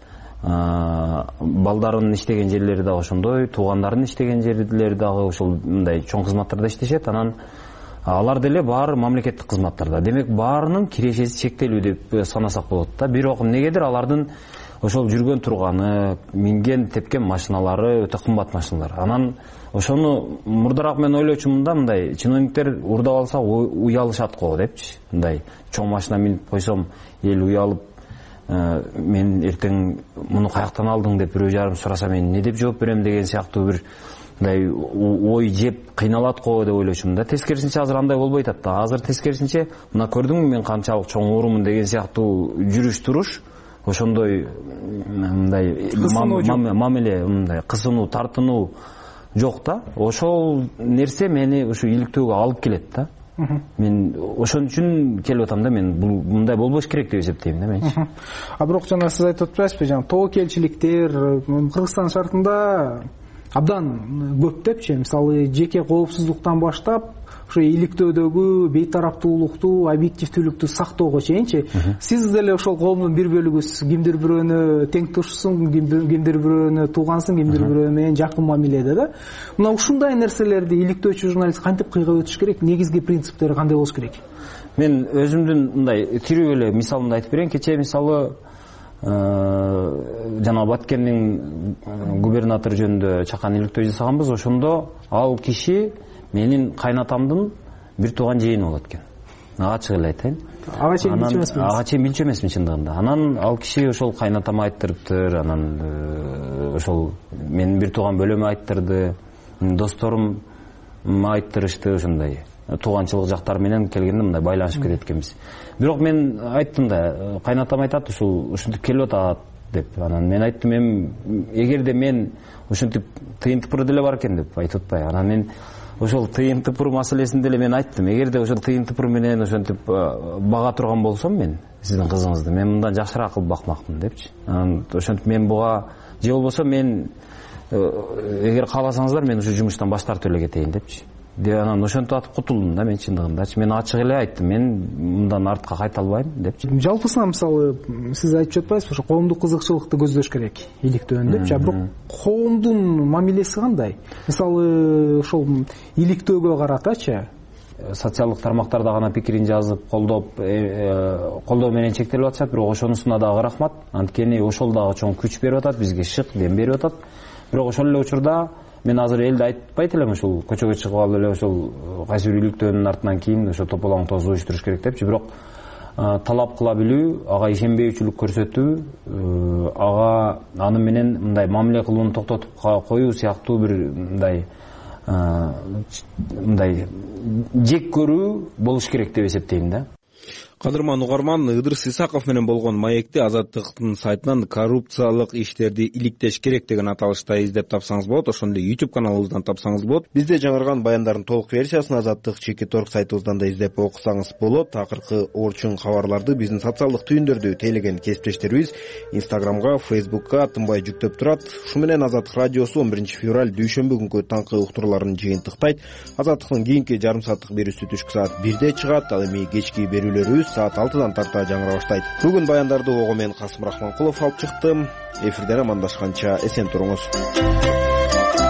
балдарынын иштеген жерлери дагы ошондой, туугандардын иштеген жерлери дагы ошол мындай чоң кызматтарда иштешет. Анан алар деле баары мамлекеттик кызматтарда. Демек баарынын кирешеси чектелүү деп санасак болот да. Бирок эмнегедир алардын ошол жүргөн турганы, минген тепкен машиналары өтө кымбат машиналар. Анан ошону мурдараак мен ойлочумун да, мындай чиновниктер уурдап алса уялышат го депчи. Мындай чоң машина минип койсом эл уялып, мен эртең муну каяктан алдың деп бирөө жарым сураса мен эмне деп жооп берем деген сыяктуу бир мындай ой жеп кыйналат го деп ойлочумун да. Тескерисинче азыр андай болбой атат да. Азыр тескерисинче мына көрдүңбү мен канчалык чоң уурумун деген сыяктуу жүрүш туруш, ошондой мындай мамиле, мындай кысынуу, тартынуу жок да. Ошол нерсе мени ушу иликтөөгө алып келет да. Мен ошон үчүн келип атам да. Мен бул мындай болбош керек деп эсептейм да менчи. А бирок жана сиз айтып атпайсызбы, жана тобокелчиликтер Кыргызстан шартында абдан көп депчи. Мисалы жеке коопсуздуктан баштап ошо иликтөөдөгү бейтараптуулукту, объективдүүлүктү сактоого чейинчи. Сиз деле ошол коомдун бир бөлүгүсүз. Кимдир бирөөнү тең тушсуң, кимдир бирөөнү туугансың, кимдир бирөө менен жакын мамиледе да. Мына ушундай нерселерди иликтөөчү журналист кантип кыйга өтүш керек? Негизги принциптери кандай болуш керек? Мен өзүмдүн мындай тирүү эле мисалымды айтып берейин. Кечээ мисалы жана Баткендин губернатору жөнүндө чакан иликтөө жасаганбыз. Ошондо ал киши менин кайнатамдын бир тууган жыйыны болот экен. Ачык эле айтайын. Ага чейин билчү эмесмин. Ага чейин билчү эмесмин чындыгында. Анан ал киши ошол кайнатама айттырыптыр, анан ошол менин бир тууган бөлөмө айттырды, досторум айттырышты, ошондой тууганчылык жактары менен келгенде мындай байланышып кетет экенбиз. Бирок мен айттым да, кайнатам айтат ушул ушинтип келип атат деп. Анан мен айттым, эми эгерде мен ушинтип тыйын тыпыры деле бар экен деп айтып атпайбы. Анан мен ошол тыйын тыпыр маселесинде эле мен айттым, эгерде ошол тыйын тыпыр менен ошентип бага турган болсом мен сиздин кызыңызды, мен мындан жакшыраак кылып бакмакмын депчи. Анан ошентип мен буга же болбосо мен эгер кааласаңыздар мен ушу жумуштан баш тартып эле кетейин депчи деп анан ошентип атып кутулдум да мен чындыгындачы. Мен ачык эле айттым, мен мындан артка кайта албайм депчи. Жалпысынан мисалы сиз айтып жатпайсызбы, ошо коомдук кызыкчылыкты көздөш керек иликтөөнү депчи. А бирок коомдун мамилеси кандай? Мисалы ошол иликтөөгө каратачы социалдык тармактарда гана пикирин жазып, колдоп, колдоо менен чектелип атышат, бирок ошонусуна дагы рахмат. Анткени ошол дагы чоң күч берип атат, бизге шык дем берип атат. Бирок ошол эле учурда мен азыр элде айтпайт элем, ушул көчөгө чыгып алып эле ошол кайсы бир иликтөөнүн артынан кийин ошо тополоң тоз уюштуруш керек депчи. Бирок талап кыла билүү, ага ишенбейчүлүк көрсөтүү, ага аны менен мындай мамиле кылууну токтотуп коюу сыяктуу бир мындай мындай жек көрүү болуш керек деп эсептейм да. Кадырман угарман, Ыдырыс Исаков менен болгон маекти Азаттыктын сайтынан коррупциялык иштерди иликтеш керек деген аталышта издеп тапсаңыз болот. Ошондой YouTube каналыбыздан тапсаңыз болот. Бизде жаңырган баяндардын толук версиясын Азаттык чекит точка орг сайтыбыздан да издеп окусаңыз болот. Акыркы орчун кабарларды биздин социалдык түйүндөрдү тейлеген кесиптештерибиз Instagramга, Facebookка тынбай жүктөп турат. Ушу менен Азаттык радиосу он биринчи февраль дүйшөмбү күнкү таңкы уктурууларын жыйынтыктайт. Азаттыктын кийинки жарым сааттык берүүсү түшкү саат бирде чыгат. Ал эми кечки берүүлөрүбүз саат алтыдан тарта жаңыра баштайт. Бүгүн баяндарды ого мен Касым Рахманкулов алып чыктым. Эфирден амандашканча эсен туруңуз.